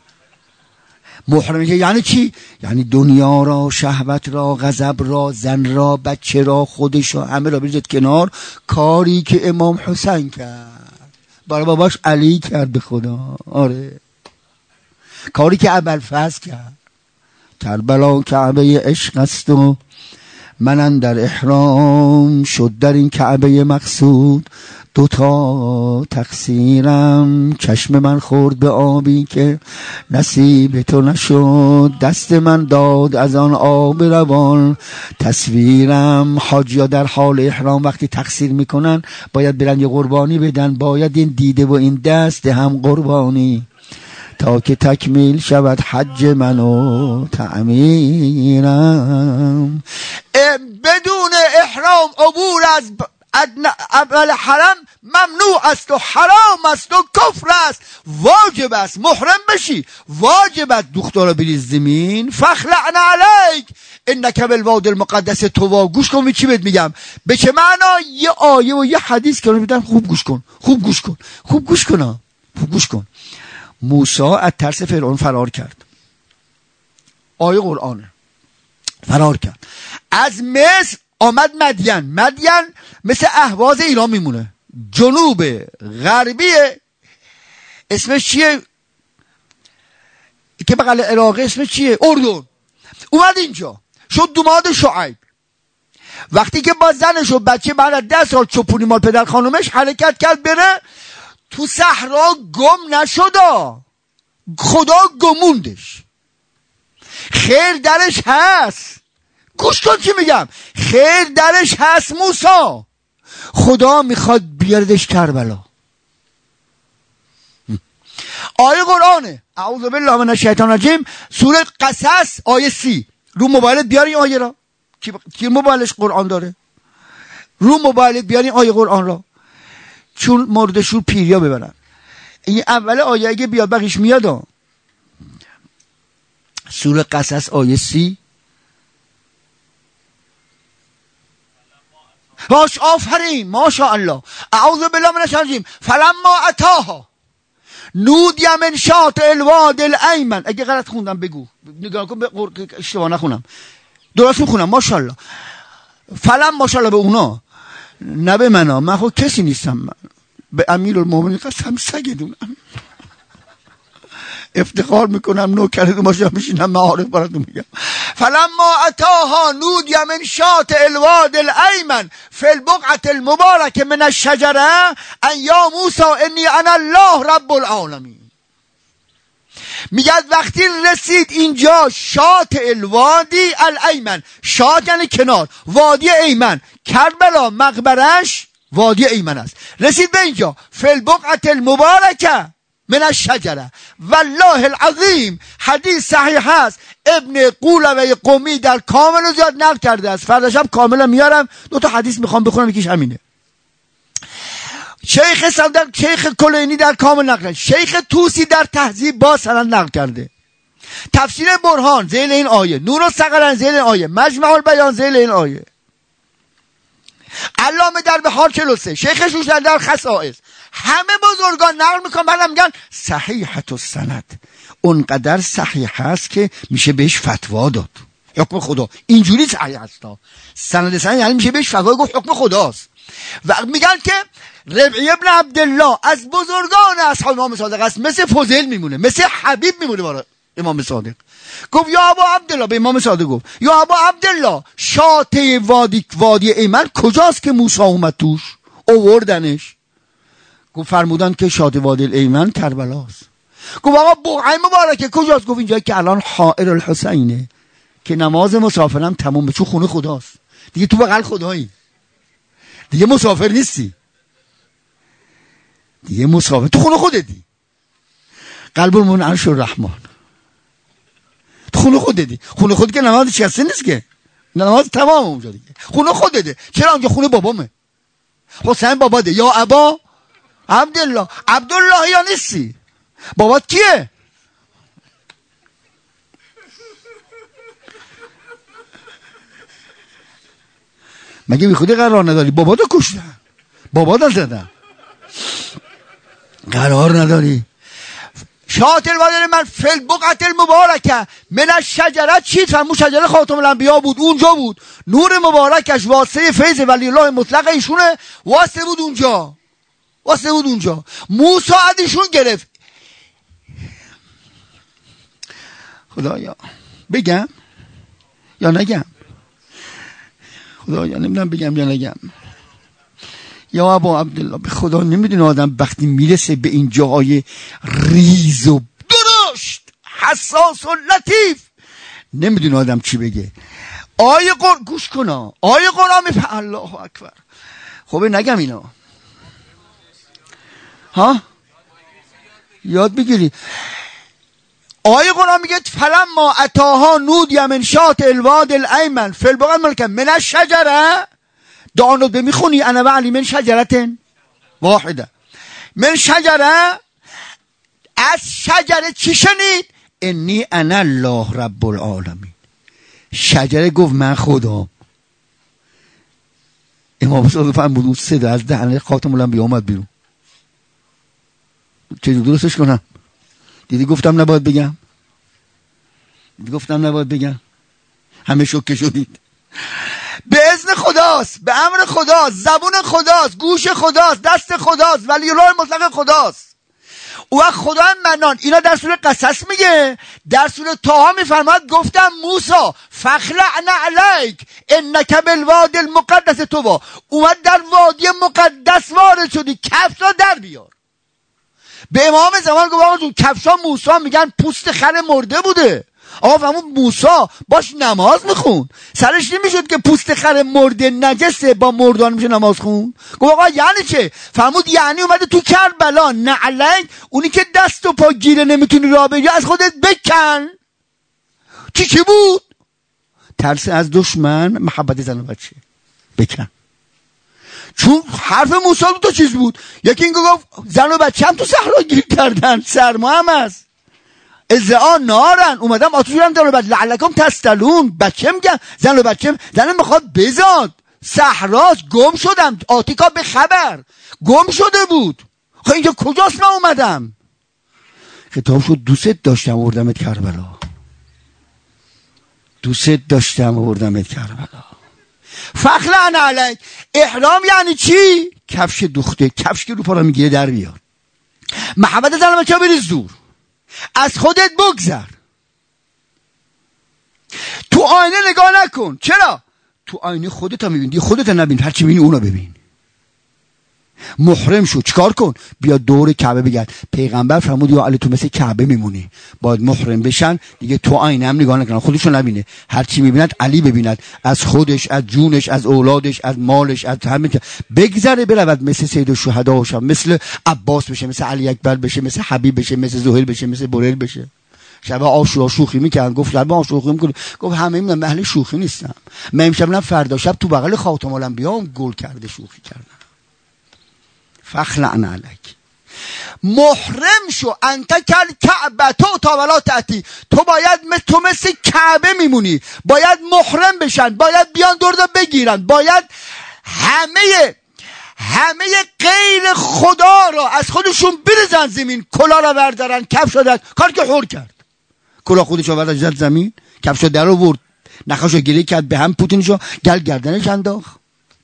محرم یعنی چی؟ یعنی دنیا را، شهوت را، غضب را، زن را، بچه را، خودش را، همه را بذارید کنار. کاری که امام حسین کرد برای باباش علی کرد، به خدا. آره، کاری که ابوالفضل کرد. کربلا کعبه عشق است و من اندر احرام شد در این کعبه مقصود. 2 تقصیرم، چشم من خورد به آبی که نصیب تو نشد، دست من داد از آن آب روان. تصویرم، حاجیا در حال احرام وقتی تقصیر میکنن باید برن یه قربانی بدن، باید این دیده و این دست هم قربانی تا که تکمیل شود حج من و تعمیرم. بدون احرام عبور از اول حرم ممنوع است و حرام است و کفر است. واجب است محرم بشی، واجب است دخترا بریز زمین. فخلعنا علیک انک بالواد المقدس طوا. گوش کن چی بهت میگم، به چه معنا؟ یه آیه و یه حدیث که میدم، خوب گوش کن، خوب گوش کن، خوب گوش کن، خوب گوش کن. موسی از ترس فرعون فرار کرد، آیه قرآنه، فرار کرد از مصر آمد مدین. مدین مثل اهواز ایران میمونه، جنوب غربی، اسمش چیه که بغل عراق، اسمش چیه؟ اردن. اومد اینجا شد دوماد شعیب. وقتی که با زنش و بچه بعد 10 سال چپونی مال پدر خانومش حرکت کرد بره تو صحرا، گم نشدا، خدا گموندش. خیر درش هست، گوش کن چی میگم، خیر درش هست. موسی خدا میخواد بیاردش کربلا. آیه قرآنه، اعوذ بالله من الشیطان الرجیم، سوره قصص آیه 30. رو موبایلت بیاری آیه را، کی موبایلش قرآن داره؟ رو موبایلت بیاری آیه قرآن را، چون مردشور پیریا ببرن. این اول آیه اگه بیاد بقیش میاد. سوره قصص آیه 30. باش، آفرین، ماشاءالله. اعوذ بالله من الشیطان الرجیم. فلما اتاها نودی من شاطئ الواد الایمن. اگه غلط خوندم بگو، نگاه کن اشتباه نخونم، درست میخونم. ماشاءالله. فلم ماشاءالله به اونا، نه به من خود کسی نیستم. من به امیرالمومنین قسم سگدونم، افتخار میکنم نوکرتون باشم، میشینم معارف براتون میگم. فلما اتاها نودی من شاطئ الواد الایمن فی البقعة المبارکه من الشجره ان یا موسی انی انا الله رب العالمین. میگه وقتی رسید اینجا شاطئ الوادی الایمن، شاط یعنی کنار، وادی ایمن، کربلا مقبرش وادی ایمن است. رسید به اینجا فی البقعة المبارکه من الشجره. والله العظیم حدیث صحیح هست، ابن قولوی قمی در کامل زیاد نقل کرده است. فردا شب کاملا میارم، 2 تا حدیث میخوام بخونم، یکیش همینه. شیخ کلینی در کامل نقل، شیخ توسی در تهذیب با سند نقل کرده. تفسیر برهان ذیل این آیه، نور الثقلین ذیل این آیه، مجمع البیان ذیل این آیه، علامه در بحار 43، شیخ شوشتر در خصائص، همه بزرگان نقل میکنن، بعدم میگن صحیحة السند، اونقدر صحیح هست که میشه بهش فتوا داد. حکم خدا اینجوری صحیح هست، سند صحیح یعنی میشه بهش فتوا گفت حکم خداست. و میگن که ربعی ابن عبدالله از بزرگان اصحاب امام صادق است، مثل فضیل میمونه، مثل حبیب میمونه برای امام صادق. گفت یا ابا عبدالله، به امام صادق گفت یا ابا عبدالله شاطئ وادی ایمن کجاست که موسی اومد توش آوردنش؟ گفت فرمودن که شاطئ وادی ایمن کربلاست. گفت آقا بقعه مبارکه کجاست؟ گفت اینجایی که الان حائر الحسینه، که نماز مسافرم تموم به، چون خونه خداست دیگه، تو بغل خدایی دیگه، مسافر نیستی دیگه، مسافر تو خونه خودتی. قلب المؤمن عرش الرحمن، تو خونه خودتی. خونه خودی که نماز چیسته نیست که، نماز تمام اونجا دیگه، خونه خودته. چرا اونجا خونه بابامه، حسین باباده. یا ابا عبدالله، عبدالله یا نیستی؟ بابات کیه؟ مگه بی خودی قرار نداری؟ باباتو کشتن، باباتو زدن، قرار نداری. شاطئ الوادی من فی البقعة المبارکه من الشجره، چی فرمود؟ شجره خاتم الانبیا بود، اونجا بود. نور مبارکش واسطه فیض ولی الله مطلق ایشونه، واسطه بود اونجا، واسطه بود اونجا. موسی از ایشون گرفت. خدایا بگم یا نگم؟ خدایا نمیدونم بگم یا نگم. یا ابا عبدالله، به خدا نمیدونه آدم وقتی میرسه به این جاهای ریز و درشت، حساس و لطیف، نمیدونه آدم چی بگه. آیه قرآن گوش کنا، آیه قرآن میفهم. الله اکبر. خب نگم اینا ها، یاد بگیری. آیه قرآن میگه فلما اتاها نودی من شاطئ الواد الایمن فی البقعة المبارکه من الشجره، دانود به میخونی انا و علی من شجرتن واحده من شجره، از شجره چی شنید؟ انی انا الله رب العالمین. شجره گفت من خدام. امام صادق فرمود اون صدا از دهنه خاتم الانبیا اومد بیرون. چجور درستش کنم؟ دیدی گفتم نباید بگم، همه شوکه شدید. به اذن خداست، به امر خداست، زبون خداست، گوش خداست، دست خداست، ولی الله مطلق خداست. او وقت خدا منان. اینا در سوره قصص میگه، در سوره طه میفرماد گفتم موسی فخلعنا علیک انک بالوادی المقدس طوی. اومد در وادی مقدس وارد شدی، کفشا در بیار. به امام زمان گفت آقا کفشا موسی میگن پوست خر مرده بوده. آقا فرمود موسی باش نماز میخون، سرش نمیشد که پوست خر مرده نجسه با مردان میشه نماز خون؟ گفت آقا یعنی چه؟ فرمود یعنی اومده تو کربلا نعلنگ، اونی که دست و پا گیره نمیتونی راه بری از خودت بکن. چی بود؟ ترس از دشمن، محبت زن و بچه، بکن. چون حرف موسی دو چیز بود، یکی این گفت زن و بچه هم تو صحرا گیر کردن، سرما هم هست، ازعا نارن، اومدم آتوش هم زن و بچه لعلکم تستلون. بچه میگن زن و بچه، زن میخواد بزاد، صحراست، گم شدم، آتیکا به خبر گم شده بود. خب اینجا کجاست من اومدم؟ خطاب شد دوست داشتم آوردمت کربلا، دوست داشتم آوردمت کربلا. فخلعنا علیک. احرام یعنی چی؟ کفش دوخته، کفش که رو پا میگیره در بیار. محبت زن و بچه بریز دور، از خودت بگذر، تو آینه نگاه نکن. چرا؟ تو آینه خودت هم میبینی، خودت هم نبین، هرچی میبینی اونو ببین. محرم شو، چیکار کن؟ بیا دور کعبه بگرد. پیغمبر فرمود یا علی تو مثل کعبه میمونی، باید محرم بشن دیگه، تو آینه هم نگاه نکنن، خودشو نبینه، هرچی میبیند علی ببیند، از خودش، از جونش، از اولادش، از مالش، از همه بگذره برود، مثل سید الشهدا بشه، مثل عباس بشه، مثل علی اکبر بشه، مثل حبیب بشه، مثل زهیر بشه، مثل بریل بشه. شب عاشورا شوخی میکردن، گفت شب عاشورا شوخی میکنه، گفت همه من اهل شوخی نیستم، من امشب فردا شب تو بغل خاتم الانبیا گل کرده شوخی کردن. فخلعنا علیک. محرم شو، انت کل کعبه تو تا ولا تأتی. تو باید تو مثل کعبه میمونی، باید محرم بشن، باید بیان دور بگیرن، باید همه غیر خدا را از خودشون بریزن زمین، کلا را بردارن، کفش را در کار که حور کرد، کلا خودش آورد زد زمین، کفش را در آورد، نخش را گله کرد به هم، پوتینش را گردنش انداخت،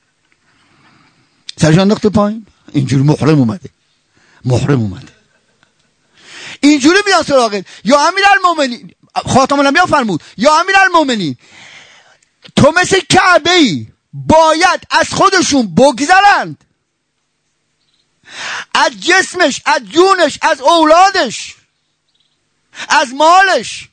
سرش انداخت پایین. اینجوری محرم اومده. اینجوری میان سراغت. یا امیرالمومنین، خاتم الانبیا فرمود یا امیرالمومنین تو مثل کعبه ای، باید از خودشون بگذرند، از جسمش، از جونش، از اولادش، از مالش.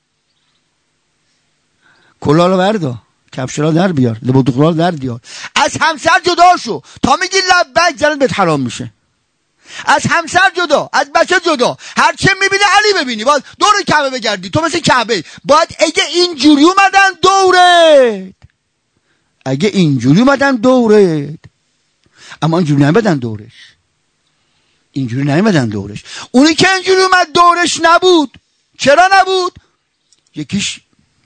کلاه رو بردار، کفش را در بیار، لباس را در بیار، از همسر جدا شو، تا میگی لبیک زنت بهت حرام میشه. از همسر جدا، از بچه جدا، هر چه میبینی علی ببینی، باید دور کعبه بگردی، تو مثل کعبه. باید اگه اینجوری اومدن دورت، اما اینجوری نمیدن دورش. اونی که اینجوری اومد دورش نبود. چرا نبود؟ یکیش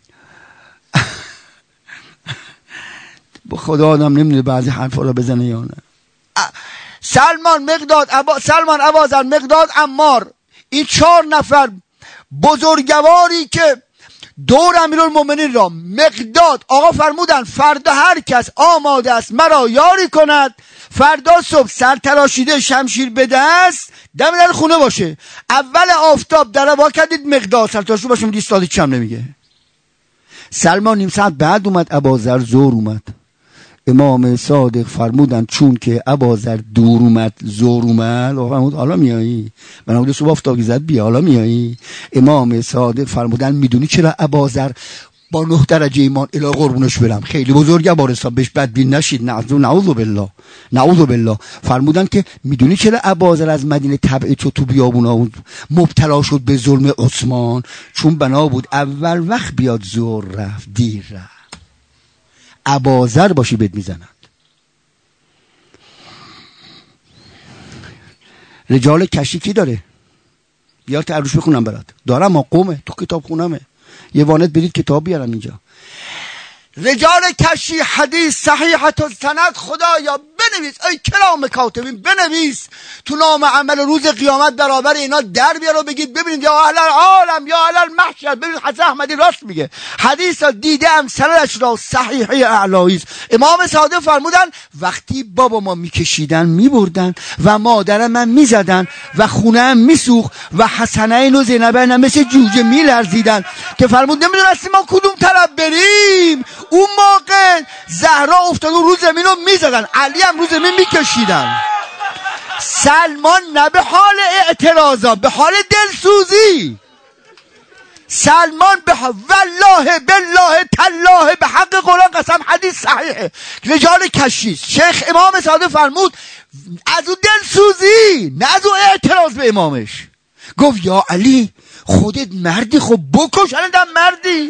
با خدا آدم نمیدونه بعضی حرفا رو بزنه یا نه. سلمان، ابوذر، مقداد، عمار، این 4 نفر بزرگواری که دور امیرالمومنین را، مقداد آقا فرمودن فردا هر کس آماده است مرا یاری کند، فردا صبح سرتراشیده شمشیر به دست دم در خونه باشه، اول آفتاب در وا کردید مقداد سرتراشیده باشه، ایستادی چم نمیگه. سلمان نیم ساعت بعد اومد، ابوذر زور اومد. امام صادق فرمودن چون که ابوذر دور اومد زور اومد، فرمود حالا میایی؟ من صبح آفتابی زد بیا حالا میایی؟ امام صادق فرمودن میدونی چرا ابوذر با 9 درجه ایمان الی قربونش برم خیلی بزرگه بارستان بهش بدبین نشید، نعوذ بالله. فرمودن که میدونی چرا ابوذر از مدینه تبعید شد، تو بیابونا مبتلا شد به ظلم عثمان؟ چون بنا بود اول وقت بیاد زور رفت، دیر رفت. ابوذر باشی بهت میزنند. رجال کشی کی داره؟ بیار تعروش بخونم برات. دارم ما قومه تو کتاب خونمه. یه وانت برید کتاب بیارم اینجا. رجال کشی حدیث صحیحت السند خدایا بنویس، ای کرام کاتبین بنویس تو نام عمل روز قیامت برابر اینا در بیار و بگید ببینید یا اهل العالم یا اهل المحشر، ببینید حسن احمدی راست میگه، حدیث را دیدم سندش را صحیحه اعلایی است. امام صادق فرمودن وقتی بابا ما میکشیدن میبردن و مادر من میزدن و خونه هم میسوخت و حسنین و زینبین هم مثل جوجه میلرزیدن که فرمود نمیدونستیم ما کدوم طرف بریم. اون موقع زهرا افتاد رو زمین رو میزدن، علی هم رو زمین میکشیدن. سلمان نه به حال اعتراضا، به حال دلسوزی. سلمان به والله بالله تالله به حق قرآن قسم حدیث صحیحه رجال کشیش. شیخ امام صادق فرمود از اون دلسوزی نه از اون اعتراض به امامش. گفت یا علی خودت مردی، خب بکش، الان مردی.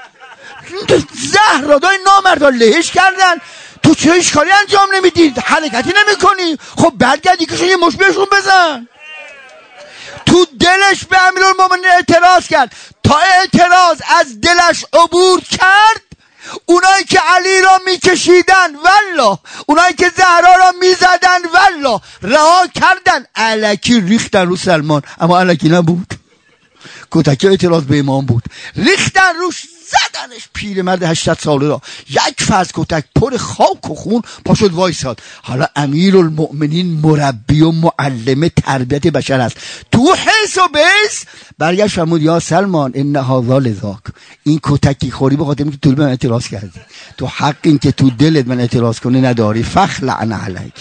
زهرا دای نامردا لهش کردن، تو چه اشکالی انجام نمیدید؟ حرکتی نمی کنی؟ خب برگردی که یه مش بهشون بزن. تو دلش به امیرالمومنین اعتراض کرد، تا اعتراض از دلش عبور کرد اونایی که علی را میکشیدن والله، اونایی که زهرا را میزدن والله رها کردن، الکی ریختن رو سلمان، اما الکی نبود، کتک اعتراض به امام بود، ریختن روش زدنش. پیرمرد 80 ساله را یک فاز کتک پر خاک و خون پاشد وایساد. حالا امیرالمؤمنین مربی و معلم تربیت بشر است، تو حس و بیس برگشت فرمود یا سلمان ان هذا لذاک، این کتکی خوری به خاطر اینکه تو به من اعتراض کردی، تو حق این که تو دلت من اعتراض کنی نداری، فخلعن علیک.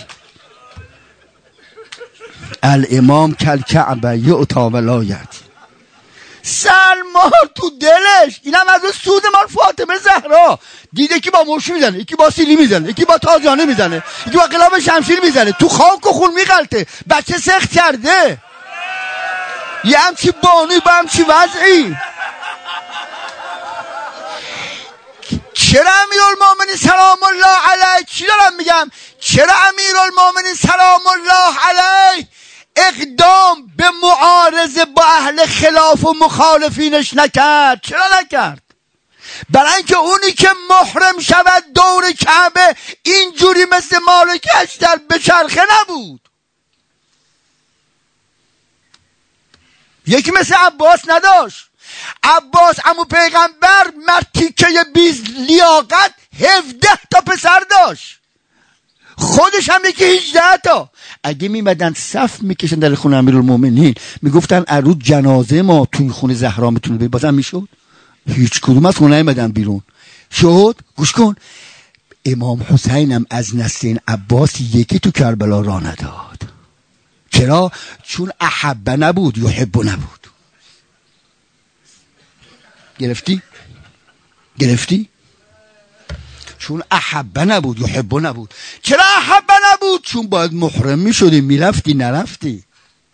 الامام کالکعبه یؤتی ولا یأتی. سلمان تو دلش، اینم از اون سود مال فاطمه زهرا دیده که با موشی میزنه، یکی با سیلی میزنه، یکی با تازیانه میزنه، یکی با قلاب شمشیر میزنه، تو خاک و خون میغلطه، بچه سخت کرده، یه همچی بانوی با همچی وضعی. چرا امیرالمومنین سلام الله علیه، چی دارم میگم، چرا امیرالمومنین سلام الله علیه اقدام به معارضه با اهل خلاف و مخالفینش نکرد؟ چرا نکرد؟ برای اینکه اونی که محرم شود دور کعبه اینجوری مثل مالکش در بچرخه نبود. یکی مثل عباس نداشت. عباس عمو پیغمبر مرد تیکه 20 لیاقت 17 تا پسر داشت، خودش هم یکی 18 تا. اگه میمدن صف میکشن در خونه امیرالمومنین میگفتن عروض جنازه ما توی خونه زهرا میتونه بری، بازم میشد؟ هیچ کدوم از خونه نیمدن بیرون. شد گوش کن، امام حسین هم از نسل این عباس یکی تو کربلا راه نداد. چرا؟ چون احبه نبود، یحب نبود. گرفتی؟ چون احبه نبود، یحب نبود. چرا احبه نبود؟ چون باید محرم میشدی، میرفتی نرفتی.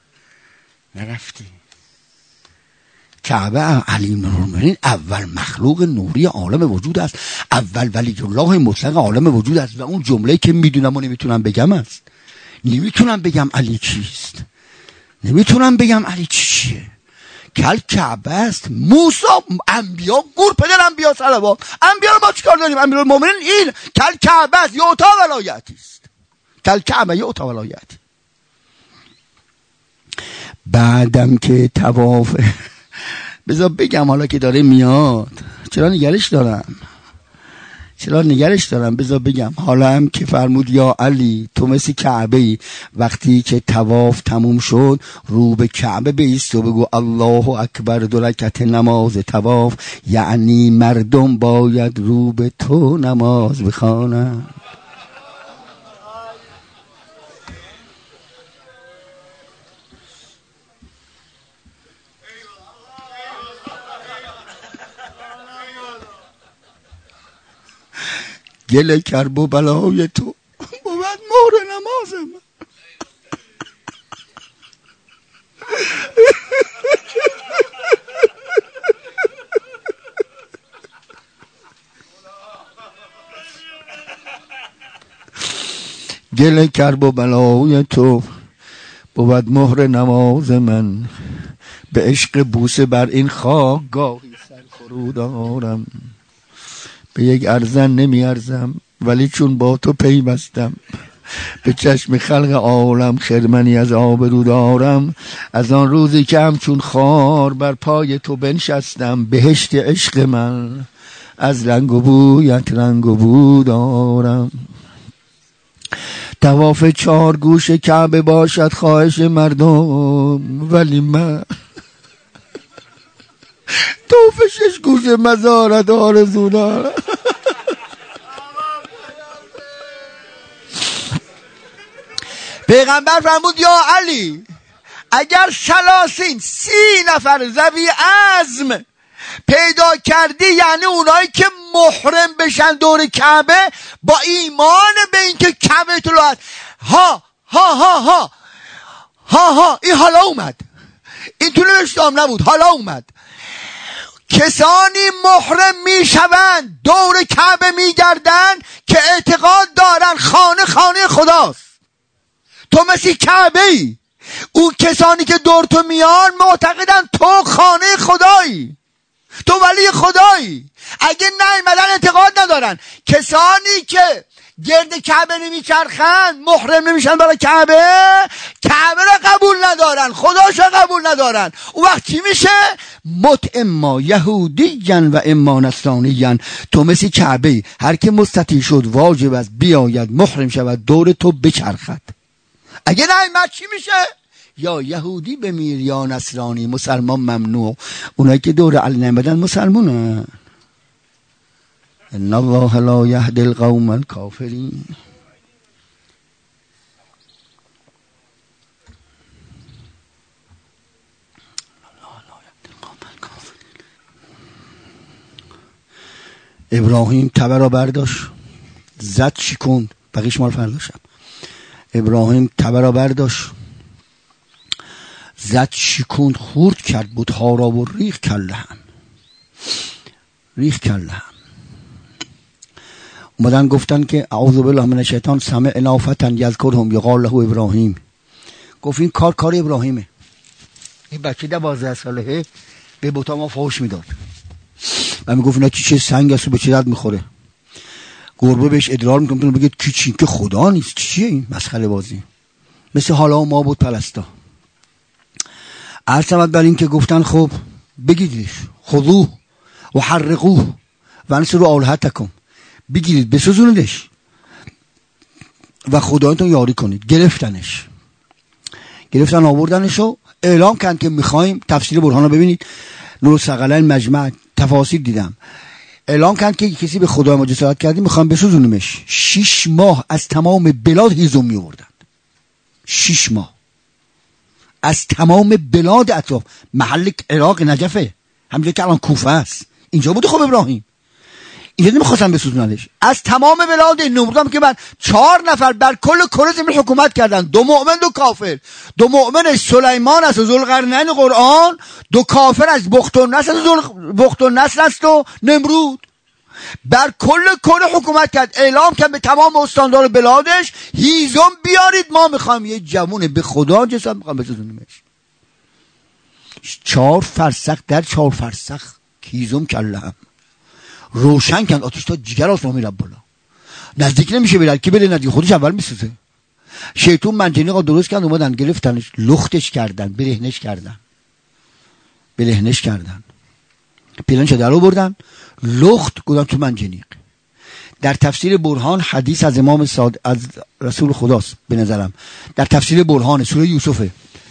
کعبه علی المؤمنین اول مخلوق نوری عالم وجود است، اول ولی الله مطلق عالم وجود است و اون جمله که میدونم و نمیتونم بگم است. نمیتونم بگم علی کیست، نمیتونم بگم علی چیه. کل کعبه است. موسی انبیا گور پدر انبیا صلوات، انبیا رو ما چیکار داریم؟ امیرالمومنین این کل کعبه است، یعطی ولایتی است. کل کعبه یعطی ولایتی. بعدم که طواف بذار بگم حالا که داره میاد، چرا نگرش دارم بذار بگم. حالا هم که فرمود یا علی تو مثل کعبه ای، وقتی که طواف تموم شد رو به کعبه بایست و بگو الله اکبر، 2 رکعت نماز طواف، یعنی مردم باید رو به تو نماز بخوانند. گله کرب و بلای تو بود مهر نمازم. گله کرب و بلای تو بود مهر نماز من، به عشق بوسه بر این خاک گاهی سر فرو دارم. به یک ارزن نمی ارزم ولی چون با تو پیوستم، به چشم خلق عالم خرمنی از آبرو دارم. از آن روزی که همچون خار بر پای تو بنشستم، بهشت عشق من از رنگ و بویت رنگ و بو دارم. طواف 4 گوش کعبه باشد خواهش مردم، ولی من طواف 6 گوش مزارت آرزو دارم. پیغمبر فرمود یا علی، اگر 30 نفر ذوی عزم پیدا کردی، یعنی اونایی که محرم بشن دور کعبه با ایمان به این که کعبه طلوع است. ها ها ها ها ها ها این حالا اومد، این تو نوشتام نبود، حالا اومد. کسانی محرم میشوند دور کعبه میگردند که اعتقاد دارن خانه خداست. تو مثل کعبه ای. اون کسانی که دور تو میان معتقدن تو خانه خدایی، تو ولی خدایی. اگه نیومدن اعتقاد ندارن. کسانی که گرد کعبه نمیچرخن، محرم نمیشن برای کعبه را قبول ندارن، خداش را قبول ندارن. اون وقت چی میشه؟ اما یهودیین و اما نصرانیین. تو مثل کعبه، هر که مستطیع شد واجب است بیاید محرم شود دور تو بچرخد. اگه نیامد چی میشه؟ یا یهودی بمیر یا نصرانی، مسلمان ممنوع. اونایی که دور علی نیامدن مسلمونه. ان الله لا یهدی القوم الکافرین. ابراهیم تبر را برداشت، زد شکوند. بقیش مال فرداشم. ابراهیم تبر را برداشت، زد شکوند، خورد کرد بت‌ها را و ریخ کلهم. اومدن گفتن که اعوذ بالله من الشیطان، سمعنا فتى یذکرهم یقال له ابراهیم. گفت این کار ابراهیمه. این بچه 12 ساله به بت‌ها ما فحش میداد و میگفت اینا چه سنگ است و به چه درد میخوره. گربه بهش ادرار میکنه، بگید کی که خدا نیست، چیه این مسخره بازی؟ مثل حالا ما بود پرستا. عرض بر این که گفتن خب بگیریدش، خذوه و حرقوه و انصروا آلهتکم، بگیرید بسوزونیدش و خدایتون یاری کنید. گرفتن آوردنش و اعلام کردن که میخوایم. تفسیر برهان رو ببینید، نور ثقلین مجمع تفاسیر دیدم. اعلام کردن که کسی به خدای ما جسارت کردیم میخوایم بسوزونیمش. 6 ماه از تمام بلاد هیزم میوردن. 6 ماه از تمام بلاد اطراف. محل عراق نجفه، همینجا که الان کوفه است، اینجا بود. خب ابراهیم اینجا نمیخواستن بسوزوننش. از تمام بلاد نمرود که من 4 نفر بر کل کره زمین حکومت کردن، 2 مؤمن 2 کافر. 2 مؤمنش سلیمان است و ذوالقرنین قرآن، 2 کافر از بخت النصر است و نمرود. بر کل کره حکومت کرد. اعلام کرد به تمام استاندار بلادش هیزم بیارید، ما میخوایم یه جوون به خدا جسد میخوایم بسوزونیمش. 4 فرسخ در 4 فرسخ هیزم کلهم روشن کند، آتش تا جگر آسمان میره بالا. نزدیک نمیشه بره، که بره نزدیک خودش اول میسوزه. شیطون منجنیق درست کرد، اومدن گرفتنش، لختش کردن، برهنش کردن. پیرنش در آوردن، لخت گذاشتن تو منجنیق. در تفسیر برهان حدیث از امام صادق از رسول خداست به نظرم. در تفسیر برهان سوره یوسفه.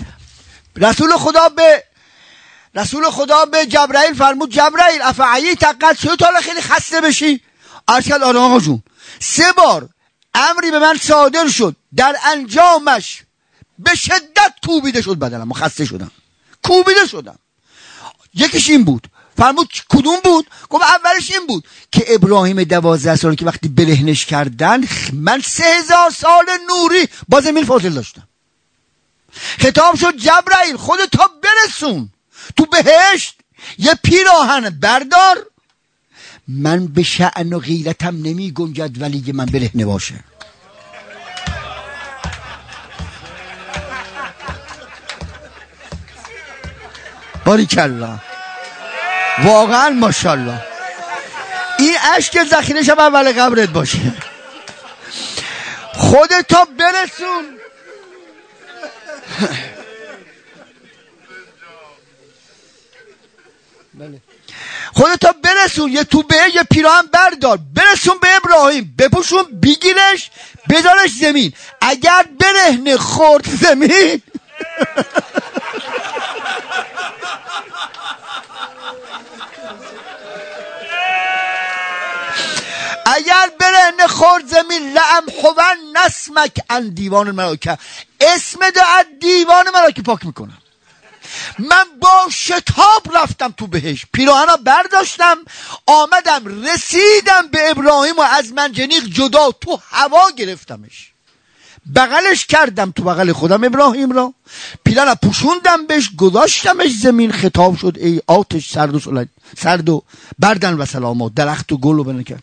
رسول خدا به جبرائیل فرمود جبرائیل افعیت قد شد، حالا خیلی خسته بشی؟ عرض کرد آره آقا جون. 3 بار امری به من صادر شد، در انجامش به شدت کوبیده شد بدنم و خسته شدم، کوبیده شدم. یکیش این بود. فرمود کدوم بود؟ گفت اولش این بود که ابراهیم 12 ساله که وقتی برهنش کردن، من 3000 سال نوری با زمین فاصله داشتم. خطاب شد جبرائیل خودت تا برسون تو بهشت، یه پیراهن بردار، من به شأن و غیرتم نمی گنجد ولی من برهنه باشه. باریکلا، واقعا ماشاءالله. این اشک ذخیره شب اول قبرت باشه. خودتا برسون. بله. خودتا برسون، یه توبه یه پیراهن بردار برسون به ابراهیم، بپوشون، بگیرش، بذارش زمین. اگر برهنه خورد زمین اگر برهنه خورد زمین لأمحون نسمک عن دیوان الملائکه، اسم از دیوان ملائکه پاک میکنم. من با شتاب رفتم تو بهشت، پیراهنم برداشتم، آمدم رسیدم به ابراهیم و از منجنیق جدا تو هوا گرفتمش، بغلش کردم تو بغل خودم ابراهیم را، پیراهنم پوشوندم بهش، گذاشتمش زمین. خطاب شد ای آتش سرد و بردن و سلامات، درخت و گل و بنکن.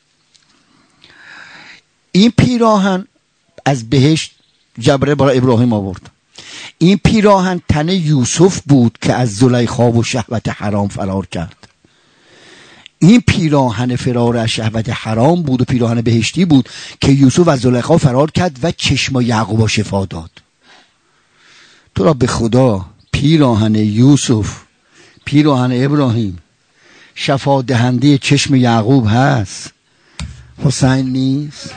این پیراهن از بهشت جبره برای ابراهیم آورد. این پیراهن تن یوسف بود که از زلیخا و شهوت حرام فرار کرد. این پیراهن فرار از شهوت حرام بود و پیراهن بهشتی بود که یوسف از زلیخا فرار کرد و چشم یعقوب شفا داد. تو را به خدا پیراهن یوسف، پیراهن ابراهیم شفا دهنده چشم یعقوب هست، حسین نیست.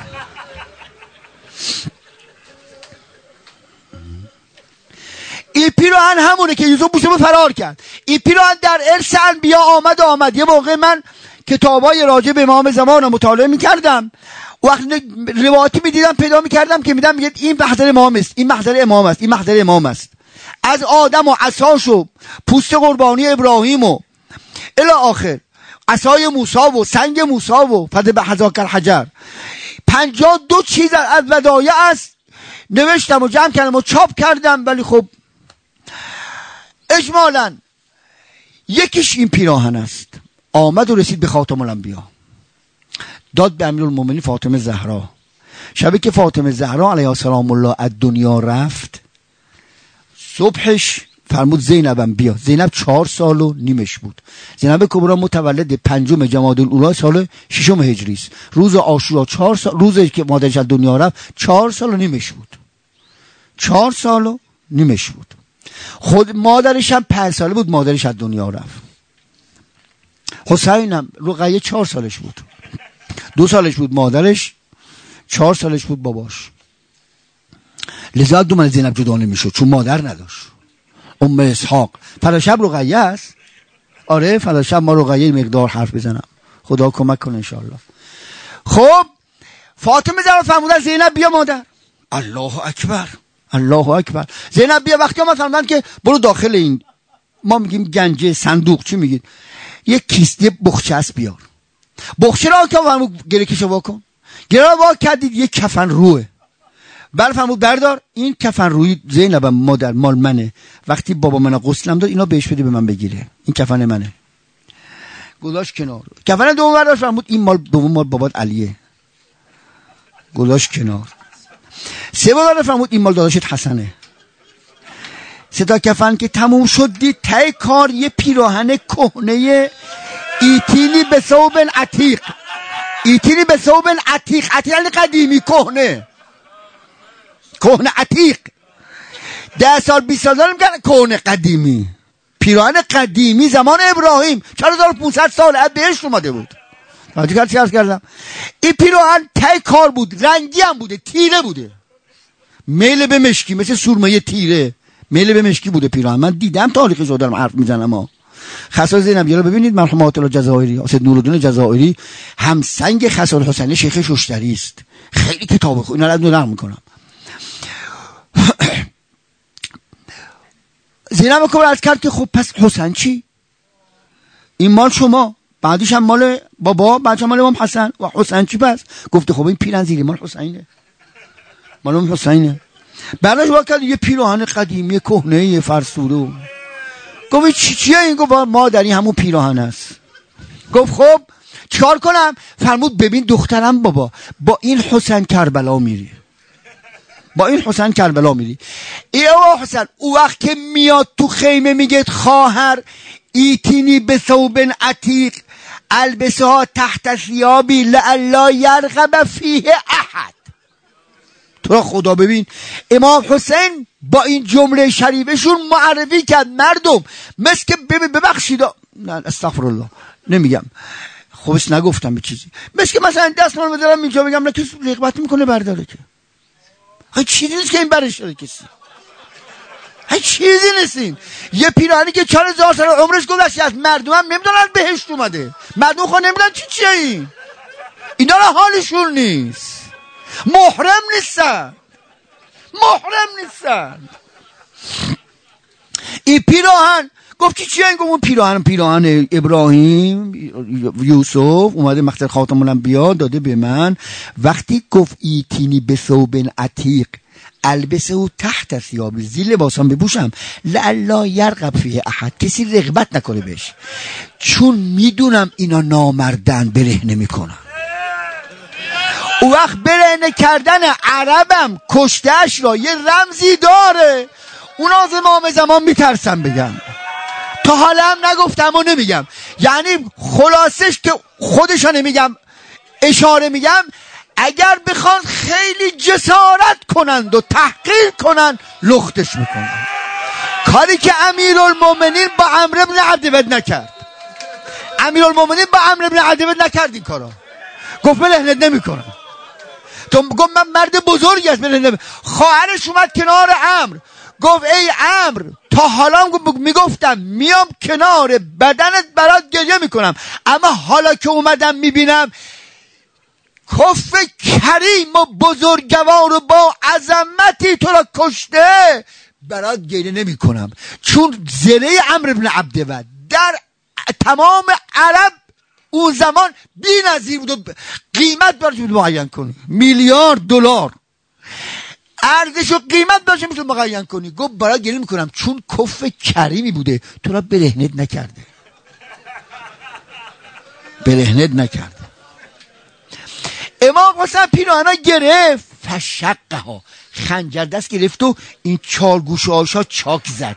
این پیراهن همونه که یوسف بوشه فرار کرد. این پیراهن در ارث انبیا آمد. یه موقع من کتابای راجع به امام زمان رو مطالعه می‌کردم، وقت روایاتی می‌دیدم پیدا می‌کردم که میگم این محضر امام است، این محضر امام است، این محضر امام است. از آدم و عصاش و پوست قربانی ابراهیم و الی آخر، عصای موسی و سنگ موسی و فد به حذاکر حجر، 52 چیز از ودایع است. نوشتم و جمع کردم و چاپ کردم، ولی خب اجمالاً یکیش این پیراهن است. آمد و رسید به خاتم الانبیا، داد به امیرالمومنین فاطمه زهرا. شبی که فاطمه زهرا علیها السلام الله از دنیا رفت، صبحش فرمود زینبم بیا. زینب 4 سال و نیمش بود. زینب کبرا متولد 5 جمادی الاولی سال 6 هجری است. روز عاشورا 4 سال، روزی که مادرش از دنیا رفت 4 سال و نیمش بود. 4 سال و نیمش بود. خود مادرش هم 5 ساله بود مادرش از دنیا رفت. حسینم رقیه 4 سالش بود. 2 سالش بود مادرش، 4 سالش بود باباش. لذا دو من زینب جدا نمیشد چون مادر نداشت. ام اسحاق فراشب رقیه است. آره فراشب ما رقیه مقدار حرف بزنم، خدا کمک کنه انشاءالله. خب فاطمه زهرا فرمودن زینب بیا مادر. الله اکبر، الله اکبر. زینب بیا. وقتی ما فرمودن که برو داخل این، ما میگیم گنجه، صندوق، چی میگید، یک کیسه بخچه است بیار. بخچه را که فرمود گره کشو واکن. گره را واک کردید یک کفن روه. بله فرمود بردار. این کفن روی زینب مادر مال منه، وقتی بابا من غسلم داد اینا بهش بده به من بگیره، این کفن منه. گذاشت کنار. کفن دوم برداشت فرمود این مال دوم مال بابات علیه، گذاشت کنار. سوم برداشت فرمود این مال داداشت حسنه. 3 تا کفن که تموم شد، دید ته کار یه پیراهن کهنه ایتینی به ثوب عتیق. ایتینی به ثوب عتیق، عتیق یعنی قدیمی، کهنه عتیق. 10 سال 20 سال دارم که کهنه قدیمی، پیراهن قدیمی زمان ابراهیم 4500 سال از بهشت اومده بود. راجع چی عرض کردم؟ این پیراهن ته کار بود، رنگی هم بوده، تیره بوده، میل به مشکی، مثل سرمه تیره، میل به مشکی بوده پیراهن. من دیدم تاریخش رو دارم حرف میزنم ها. خصال زینب رو ببینید، مرحوم آیت الله جزائری، اسد نورالدین جزائری همسنگ خصال حسینی شیخ ششتری است. خیلی کتاب خوب، اینا رو نقل میکنم. زینب کبرا عرض کرد که خب پس حسین چی؟ این مال شما، بعدش هم مال بابا، بعدش هم مال امام حسن، و حسین چی پس؟ گفته خب این پیرن زیری مال حسینه، مال امام حسینه. بعدش واقعا یه پیراهن قدیمی کهنه فرسوده. گفت چیه این؟ گفت مادری همون پیراهن است. گفت خب چیکار کنم؟ فرمود ببین دخترم بابا با این حسین کربلا میری، با این حسین کربلا میری. ای حسین او وقت که میاد تو خیمه میگه خواهر ایتینی به ثوب عتیق البسها تحت ثیابی لئلا یرغب فیه احد. تو را خدا ببین، امام حسین با این جمله شریفشون معرفی کرد مردم مثل که ببخشید، نه استغفرالله نمیگم، خوبش نگفتم به چیزی، مثل که مثلا دست من بذارم اینجا بگم نه کسی رغبت میکنه برداره، که های چیزی نیست که این برش داره کسی، های چیزی نیستین. یه پیراهنی که 4000 سال عمرش گذشته از مردم هم نمیدونن بهشت اومده، مردم خود نمیدونن چیه این، اینا را حالشون نیست، محرم نیستن. این پیراهن گفت که چیه؟ گفت اون پیراهن ابراهیم یوسف اومده مقتل خاتم الانبیا داده به من. وقتی گفت ایتینی به ثوب عتیق البسه و تحت ثیابی، زیر لباسام بپوشم لعلا یرغب فیه احد، کسی رغبت نکنه بهش، چون میدونم اینا نامردن برهنه میکنن. او وقت برهنه کردن عربم کشتهش را یه رمزی داره، اون از امام زمان میترسم بگم، تا حالا هم نگفتم و نمیگم، یعنی خلاصش که خودشا نمیگم اشاره میگم، اگر بخوان خیلی جسارت کنند و تحقیر کنند لختش میکنن. کاری که امیرالمومنین با عمرو بن عبدود نکرد، امیرالمومنین با عمرو بن عبدود نکرد این کارا، گفت بلهنت نمیکنم، تو گفت من مرد بزرگی است بلهنت. خواهرش اومد کنار عمرو گفت ای عمرو تا حالا میگفتم میام کنار بدنت برات گریه میکنم، اما حالا که اومدم میبینم کف کریم و بزرگوار و با عظمتی تو را کشته، برات گریه نمی کنم، چون زره عمرو بن عبدود در تمام عرب اون زمان بی نظیر بود و قیمت براش بود معین کنی، $1,000,000 ارزش و قیمت براش میتونی معین کنی. گفت برات گریه میکنم چون کف کریمی بوده، تو را برهنت نکرده، برهنت نکرده. امام حسین پیراهنا گرفت، فشقه ها، خنجر دست گرفت و این 4 گوشه هاشا چاک زد،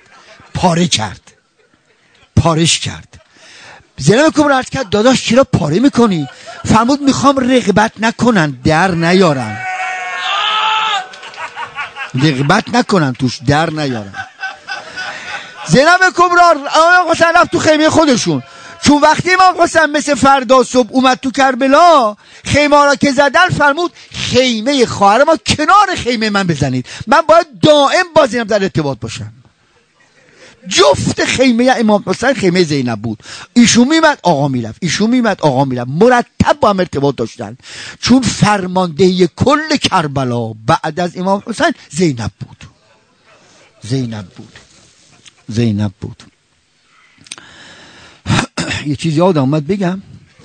پارش کرد. زینب کبرا عرض کرد داداش چرا پاره میکنی؟ فرمود میخوام رغبت نکنن در نیارن، رغبت نکنن توش در نیارن. زینب کبرا امام حسین رفت تو خیمه خودشون، چون وقتی امام حسین مثل فردا صبح اومد تو کربلا خیمه را که زدن، فرمود خیمه خواهر ما کنار خیمه من بزنید، من باید دائم با زینب در ارتباط باشم. جفت خیمه امام حسین خیمه زینب بود، ایشون میمد آقا میرفت، ایشون میمد آقا میرفت، مرتب با هم ارتباط داشتن، چون فرماندهی کل کربلا بعد از امام حسین زینب بود. یه چیز یادم اومد بگم،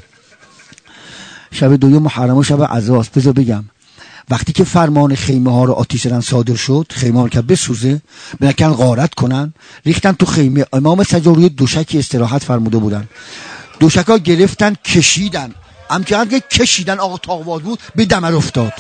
شب 2 محرم و شب عزاست، بذار بگم وقتی که فرمان خیمه ها رو آتیش زدن صادر شد، خیمه ها رو که بسوزه بنکن غارت کنن، ریختن تو خیمه. امام سجاد روی دوشکی استراحت فرموده بودن، دوشکا گرفتن کشیدن، همچنان که کشیدن آقا تاقواد بود به دمر افتاد،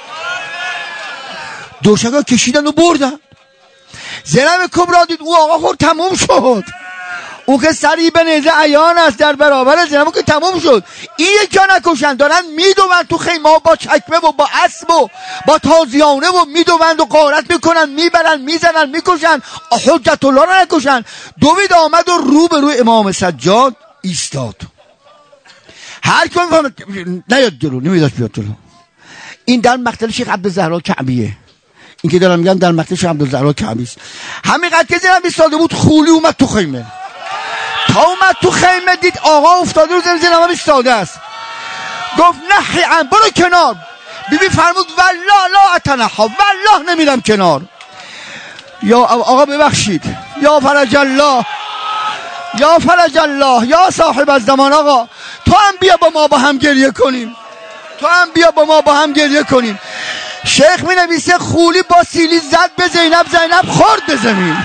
دوشکا کشیدن و بردن. زینب کبرا دید او آقا خور تموم شد، او که سری به نیزه عیان است در برابر زینب که تموم شد. این یکی ها نکشن، دارن میدوند تو خیمه ها با چکمه و با اسب و با تازیانه و میدوند و غارت میکنن، میبرن میزنن میکشن، حجت الله رو نکشن. دوید آمد و رو به روی امام سجاد ایستاد، هر کی میفهمه نیاد جلو، نمیداش بیاد جلو. این در مقتل شیخ عبدالزهرا کعبیه، این که دارم میگم در مقتل شیخ عبدالزهرا کعبی است. همین قد که زینب ایستاده بود خولی اومد تو خیمه، تا اومد تو خیمه دید آقا افتاده رو زینب ایستاده است، گفت نحی عن، برو کنار. بیبی فرمود والله لا اتنحا، والله نمیرم کنار. یا آقا ببخشید، یا فرج الله، یا فرج الله، یا صاحب الزمان، آقا تو هم بیا با ما با هم گریه کنیم، تو هم بیا با ما با هم گریه کنیم. شیخ می نویسه خولی با سیلی زد به زینب، زینب خورد به زمین.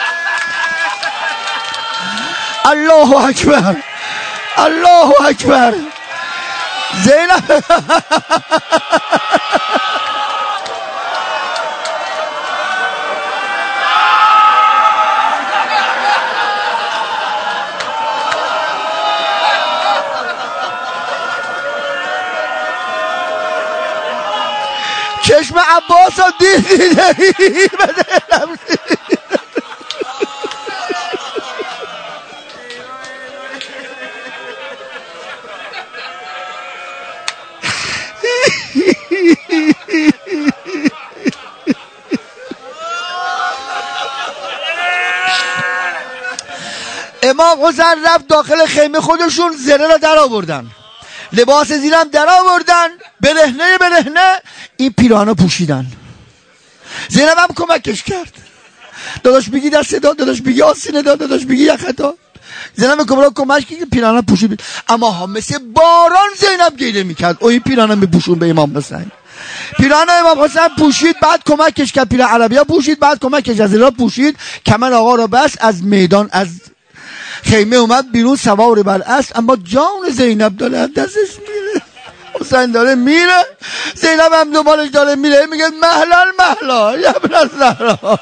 الله اکبر، الله اکبر. زینب چشم عباس رو دید. امام حسین رفت داخل خیمه خودشون، زره را در آوردن، لباس زیرم در آوردن، برهنه این پیراهن پوشیدن. زینب هم کمکش کرد، داداش بگی دست داد، داداش بگی آسینه داد، داداش بگی یخ داد. زینب کبرا کمک کرد، پیراهن پوشید. اما ها مثل باران زینب گریه میکرد، او این پیراهن میپوشون به امام حسین. پیراهن امام حسین پوشید، بعد کمکش کرد، پیراهن عربی‌ها پوشید، بعد کمکش از ایران پوشید، کمر آقا را بس، از میدان از خیمه اومد بیرون سوار بر اسب. اما جان زینب داره از دستش میره، حسین داره میره، زینب هم دنبالش داره میره، میگه مهلا یا ابن الزهرا.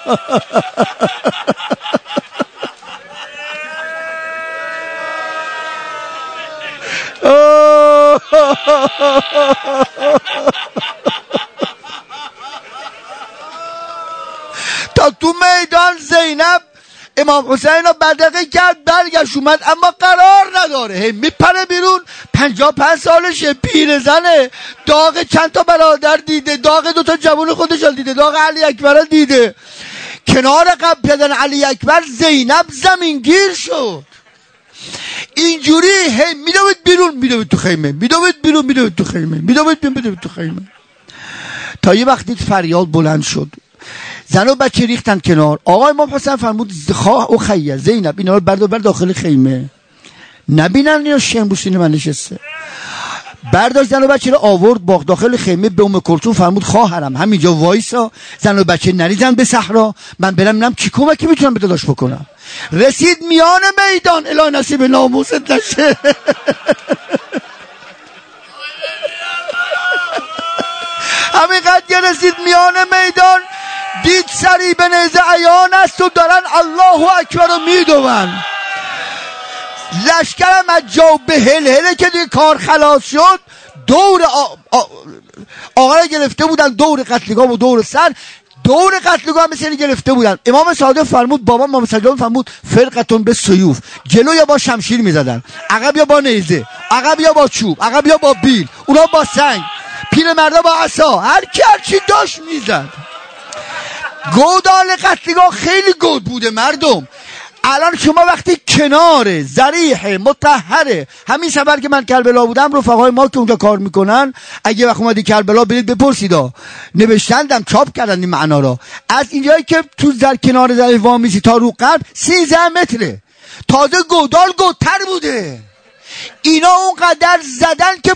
تا تو میدان زینب امام حسین رو بدقه کرد، برگشت اومد، اما قرار نداره، میپره بیرون. 55 سالشه، پیرزنه، داغ چند تا برادر دیده، داغ 2 تا جوان خودش دیده، داغ علی اکبر دیده. کنار قبل پدن علی اکبر زینب زمینگیر شد، اینجوری میدوید بیرون، میدوید تو خیمه، میدوید بیرون، میدوید تو خیمه، میدوید بیرون، میدوید تو خیمه، تا یه وقتی فریاد بلند شد. زن و بچه ریختن کنار. آقای امام حسین فرمود خواه و خیه زینب اینا رو بردار داخل خیمه، نبینن یا شمروسین من نشسته. برداشت زن و بچه رو آورد باخت داخل خیمه. به ام کلثوم فرمود خواهرم همینجا وایسا، زن و بچه نریزن به صحرا، من برم ببینم چی کمکی میتونم به داداش بکنم. رسید میان میدان، الهی نصیب ناموست نشه. همینقدر که رسید میان میدان، دید سری به نیزه عیان است و دارن الله اکبر رو میدون. لشکرم از جا به هله که دیگه کار خلاص شد، دور آقا را گرفته بودن، دور قتلگاه و دور سر، دور قتلگاه مثل گرفته بودن. امام صادق فرمود، بابا امام صادق فرمود فرقتون به سیوف، جلو یا با شمشیر میزدن، عقب یا با نیزه، عقب یا با چوب، عقب یا با بیل، اونا با سنگ، پیرمردا با عصا، هر کی داشت میزد. گودال قتلگاه خیلی گود بوده مردم. الان شما وقتی کنار ذریح مطهره، همین سفر که من کربلا بودم، رفقای ما که اونجا کار میکنن، اگه وقت اومدی کربلا برید بپرسید، نوشتندم چاپ کردن این معنا را. از اینجایی که تو کنار ذریح وامیسی تا رو قلب 13 متره، تازه گودال گودتر بوده. اینا اونقدر زدن که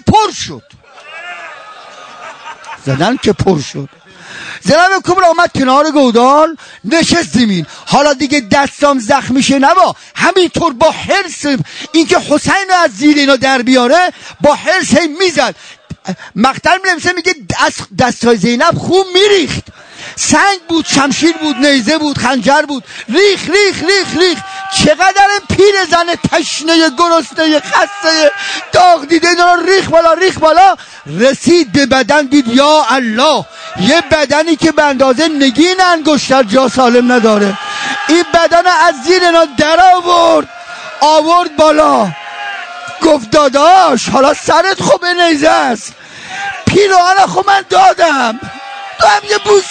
پر شد. زنم کبرا اومد کنار گودال، نشست زمین. حالا دیگه دستام زخم میشه نبا، همینطور با حرص اینکه حسین رو از زیر اینا در بیاره، با حرص میزد. مقتل میرمسه میگه دستای زینب خوب میریخت، سنگ بود، شمشیر بود، نیزه بود، خنجر بود، ریخ. چقدر پیر زن تشنه گرسنه خسته داغ دیده اینا رو ریخ بالا. رسید به بدن، دید یا الله، یه بدنی که به اندازه نگین انگشتر جا سالم نداره، این بدن از زیر اینا در آورد بالا. گفت داداش حالا سرت خوب نیزه است، پیراهن خب من دادم، تو هم یه بوس.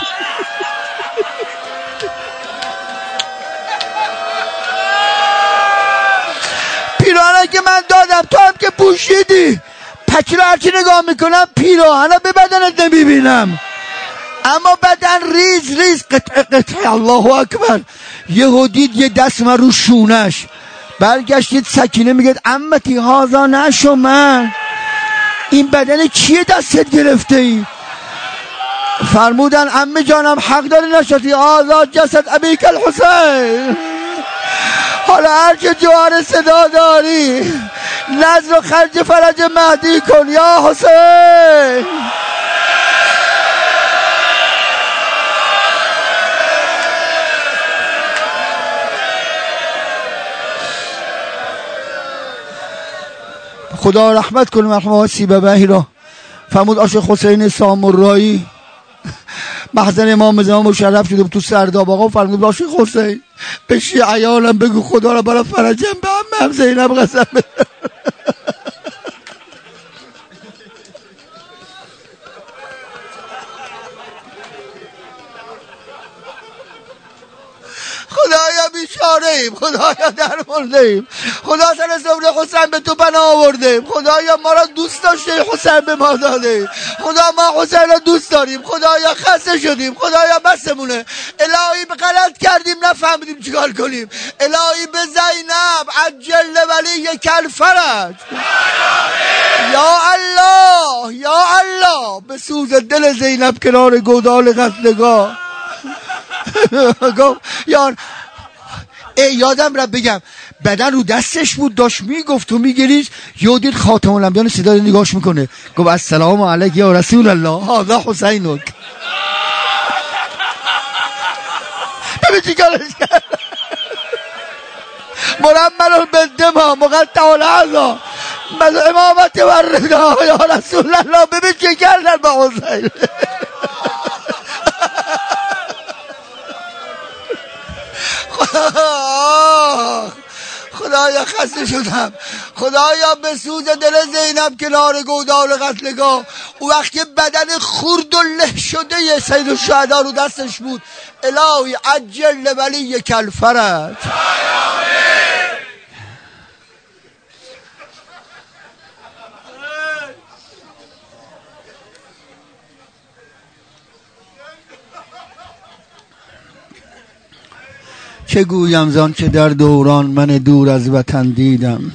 پیراهن که من دادم، تو هم که پوشیدی. پکی رو هرچی نگاه میکنم پیراهن به بدنت نمیبینم، اما بدن ریز قطعه. الله اکبر. یهو دید یه دست من رو شونش، برگشتید سکینه میگه عمتی هازا نشو، من این بدن چیه دستت گرفته ای؟ فرمودن عمه جانم حق داری نشاتی، آزاد جسد ابیک الحسین. حالا هر که جوار صدا داری، نظر و خرج فرج مهدی کن یا حسین. خدا رحمت کنه مرحوم سیبویی را. فرمود عاشق حسین سامرایی محضر امام زمان مشرف شده تو سرداب آقا فرمود باشه حسین به شیعیانم بگو خدا را برای فرجم به عمم زینب قسم بده. خدایا بیچاره ایم، خدایا درمانده ایم، خدا سر صبر حسین به تو پناه آورده، خدایا ما را دوست داشته حسین به ما داده، خدا ما حسین را دوست داریم، خدایا خسته شدیم، خدایا بسمونه، الهی به غلط کردیم نفهمیدیم چیکار کنیم، الهی به زینب عجل ولی کل فرج، یا الله یا الله به سوز دل زینب کنار گودال قتلگاه. گفت یادم را بگم بدن رو دستش بود داشت میگفت و میگریست یه دید خاتم الانبیاء صدا نگاش میکنه گفت السلام علیک یا رسول الله هذا حسینک. ببین چی کارش کرد مرمل بالدماء مقطع الاعضاء امامت و الرضا یا رسول الله. ببین چی کردن با حسین. خدایا خسته شدم، خدایا به سوز دل زینب کنار گودال قتلگاه او وقت که بدن خورد و له شده سید الشهدا رو دستش بود الهی عجل ولی کل فرج. چه گویم زان که در دوران من دور از وطن دیدم،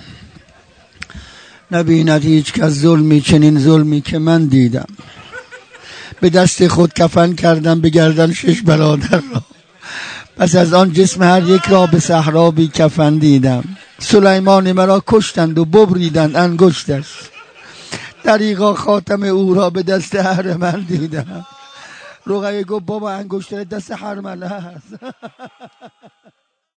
نبیند هیچ کس ظلمی چنین ظلمی که من دیدم. به دست خود کفن کردم به گردن 6 برادر را، پس از آن جسم هر یک را به صحرا بی کفن دیدم. سلیمان مرا کشتند و ببریدند انگشتش، دریغا خاتم او را به دست اهرمن دیدم. رقیه گفت بابا انگشتر دست هرمله است.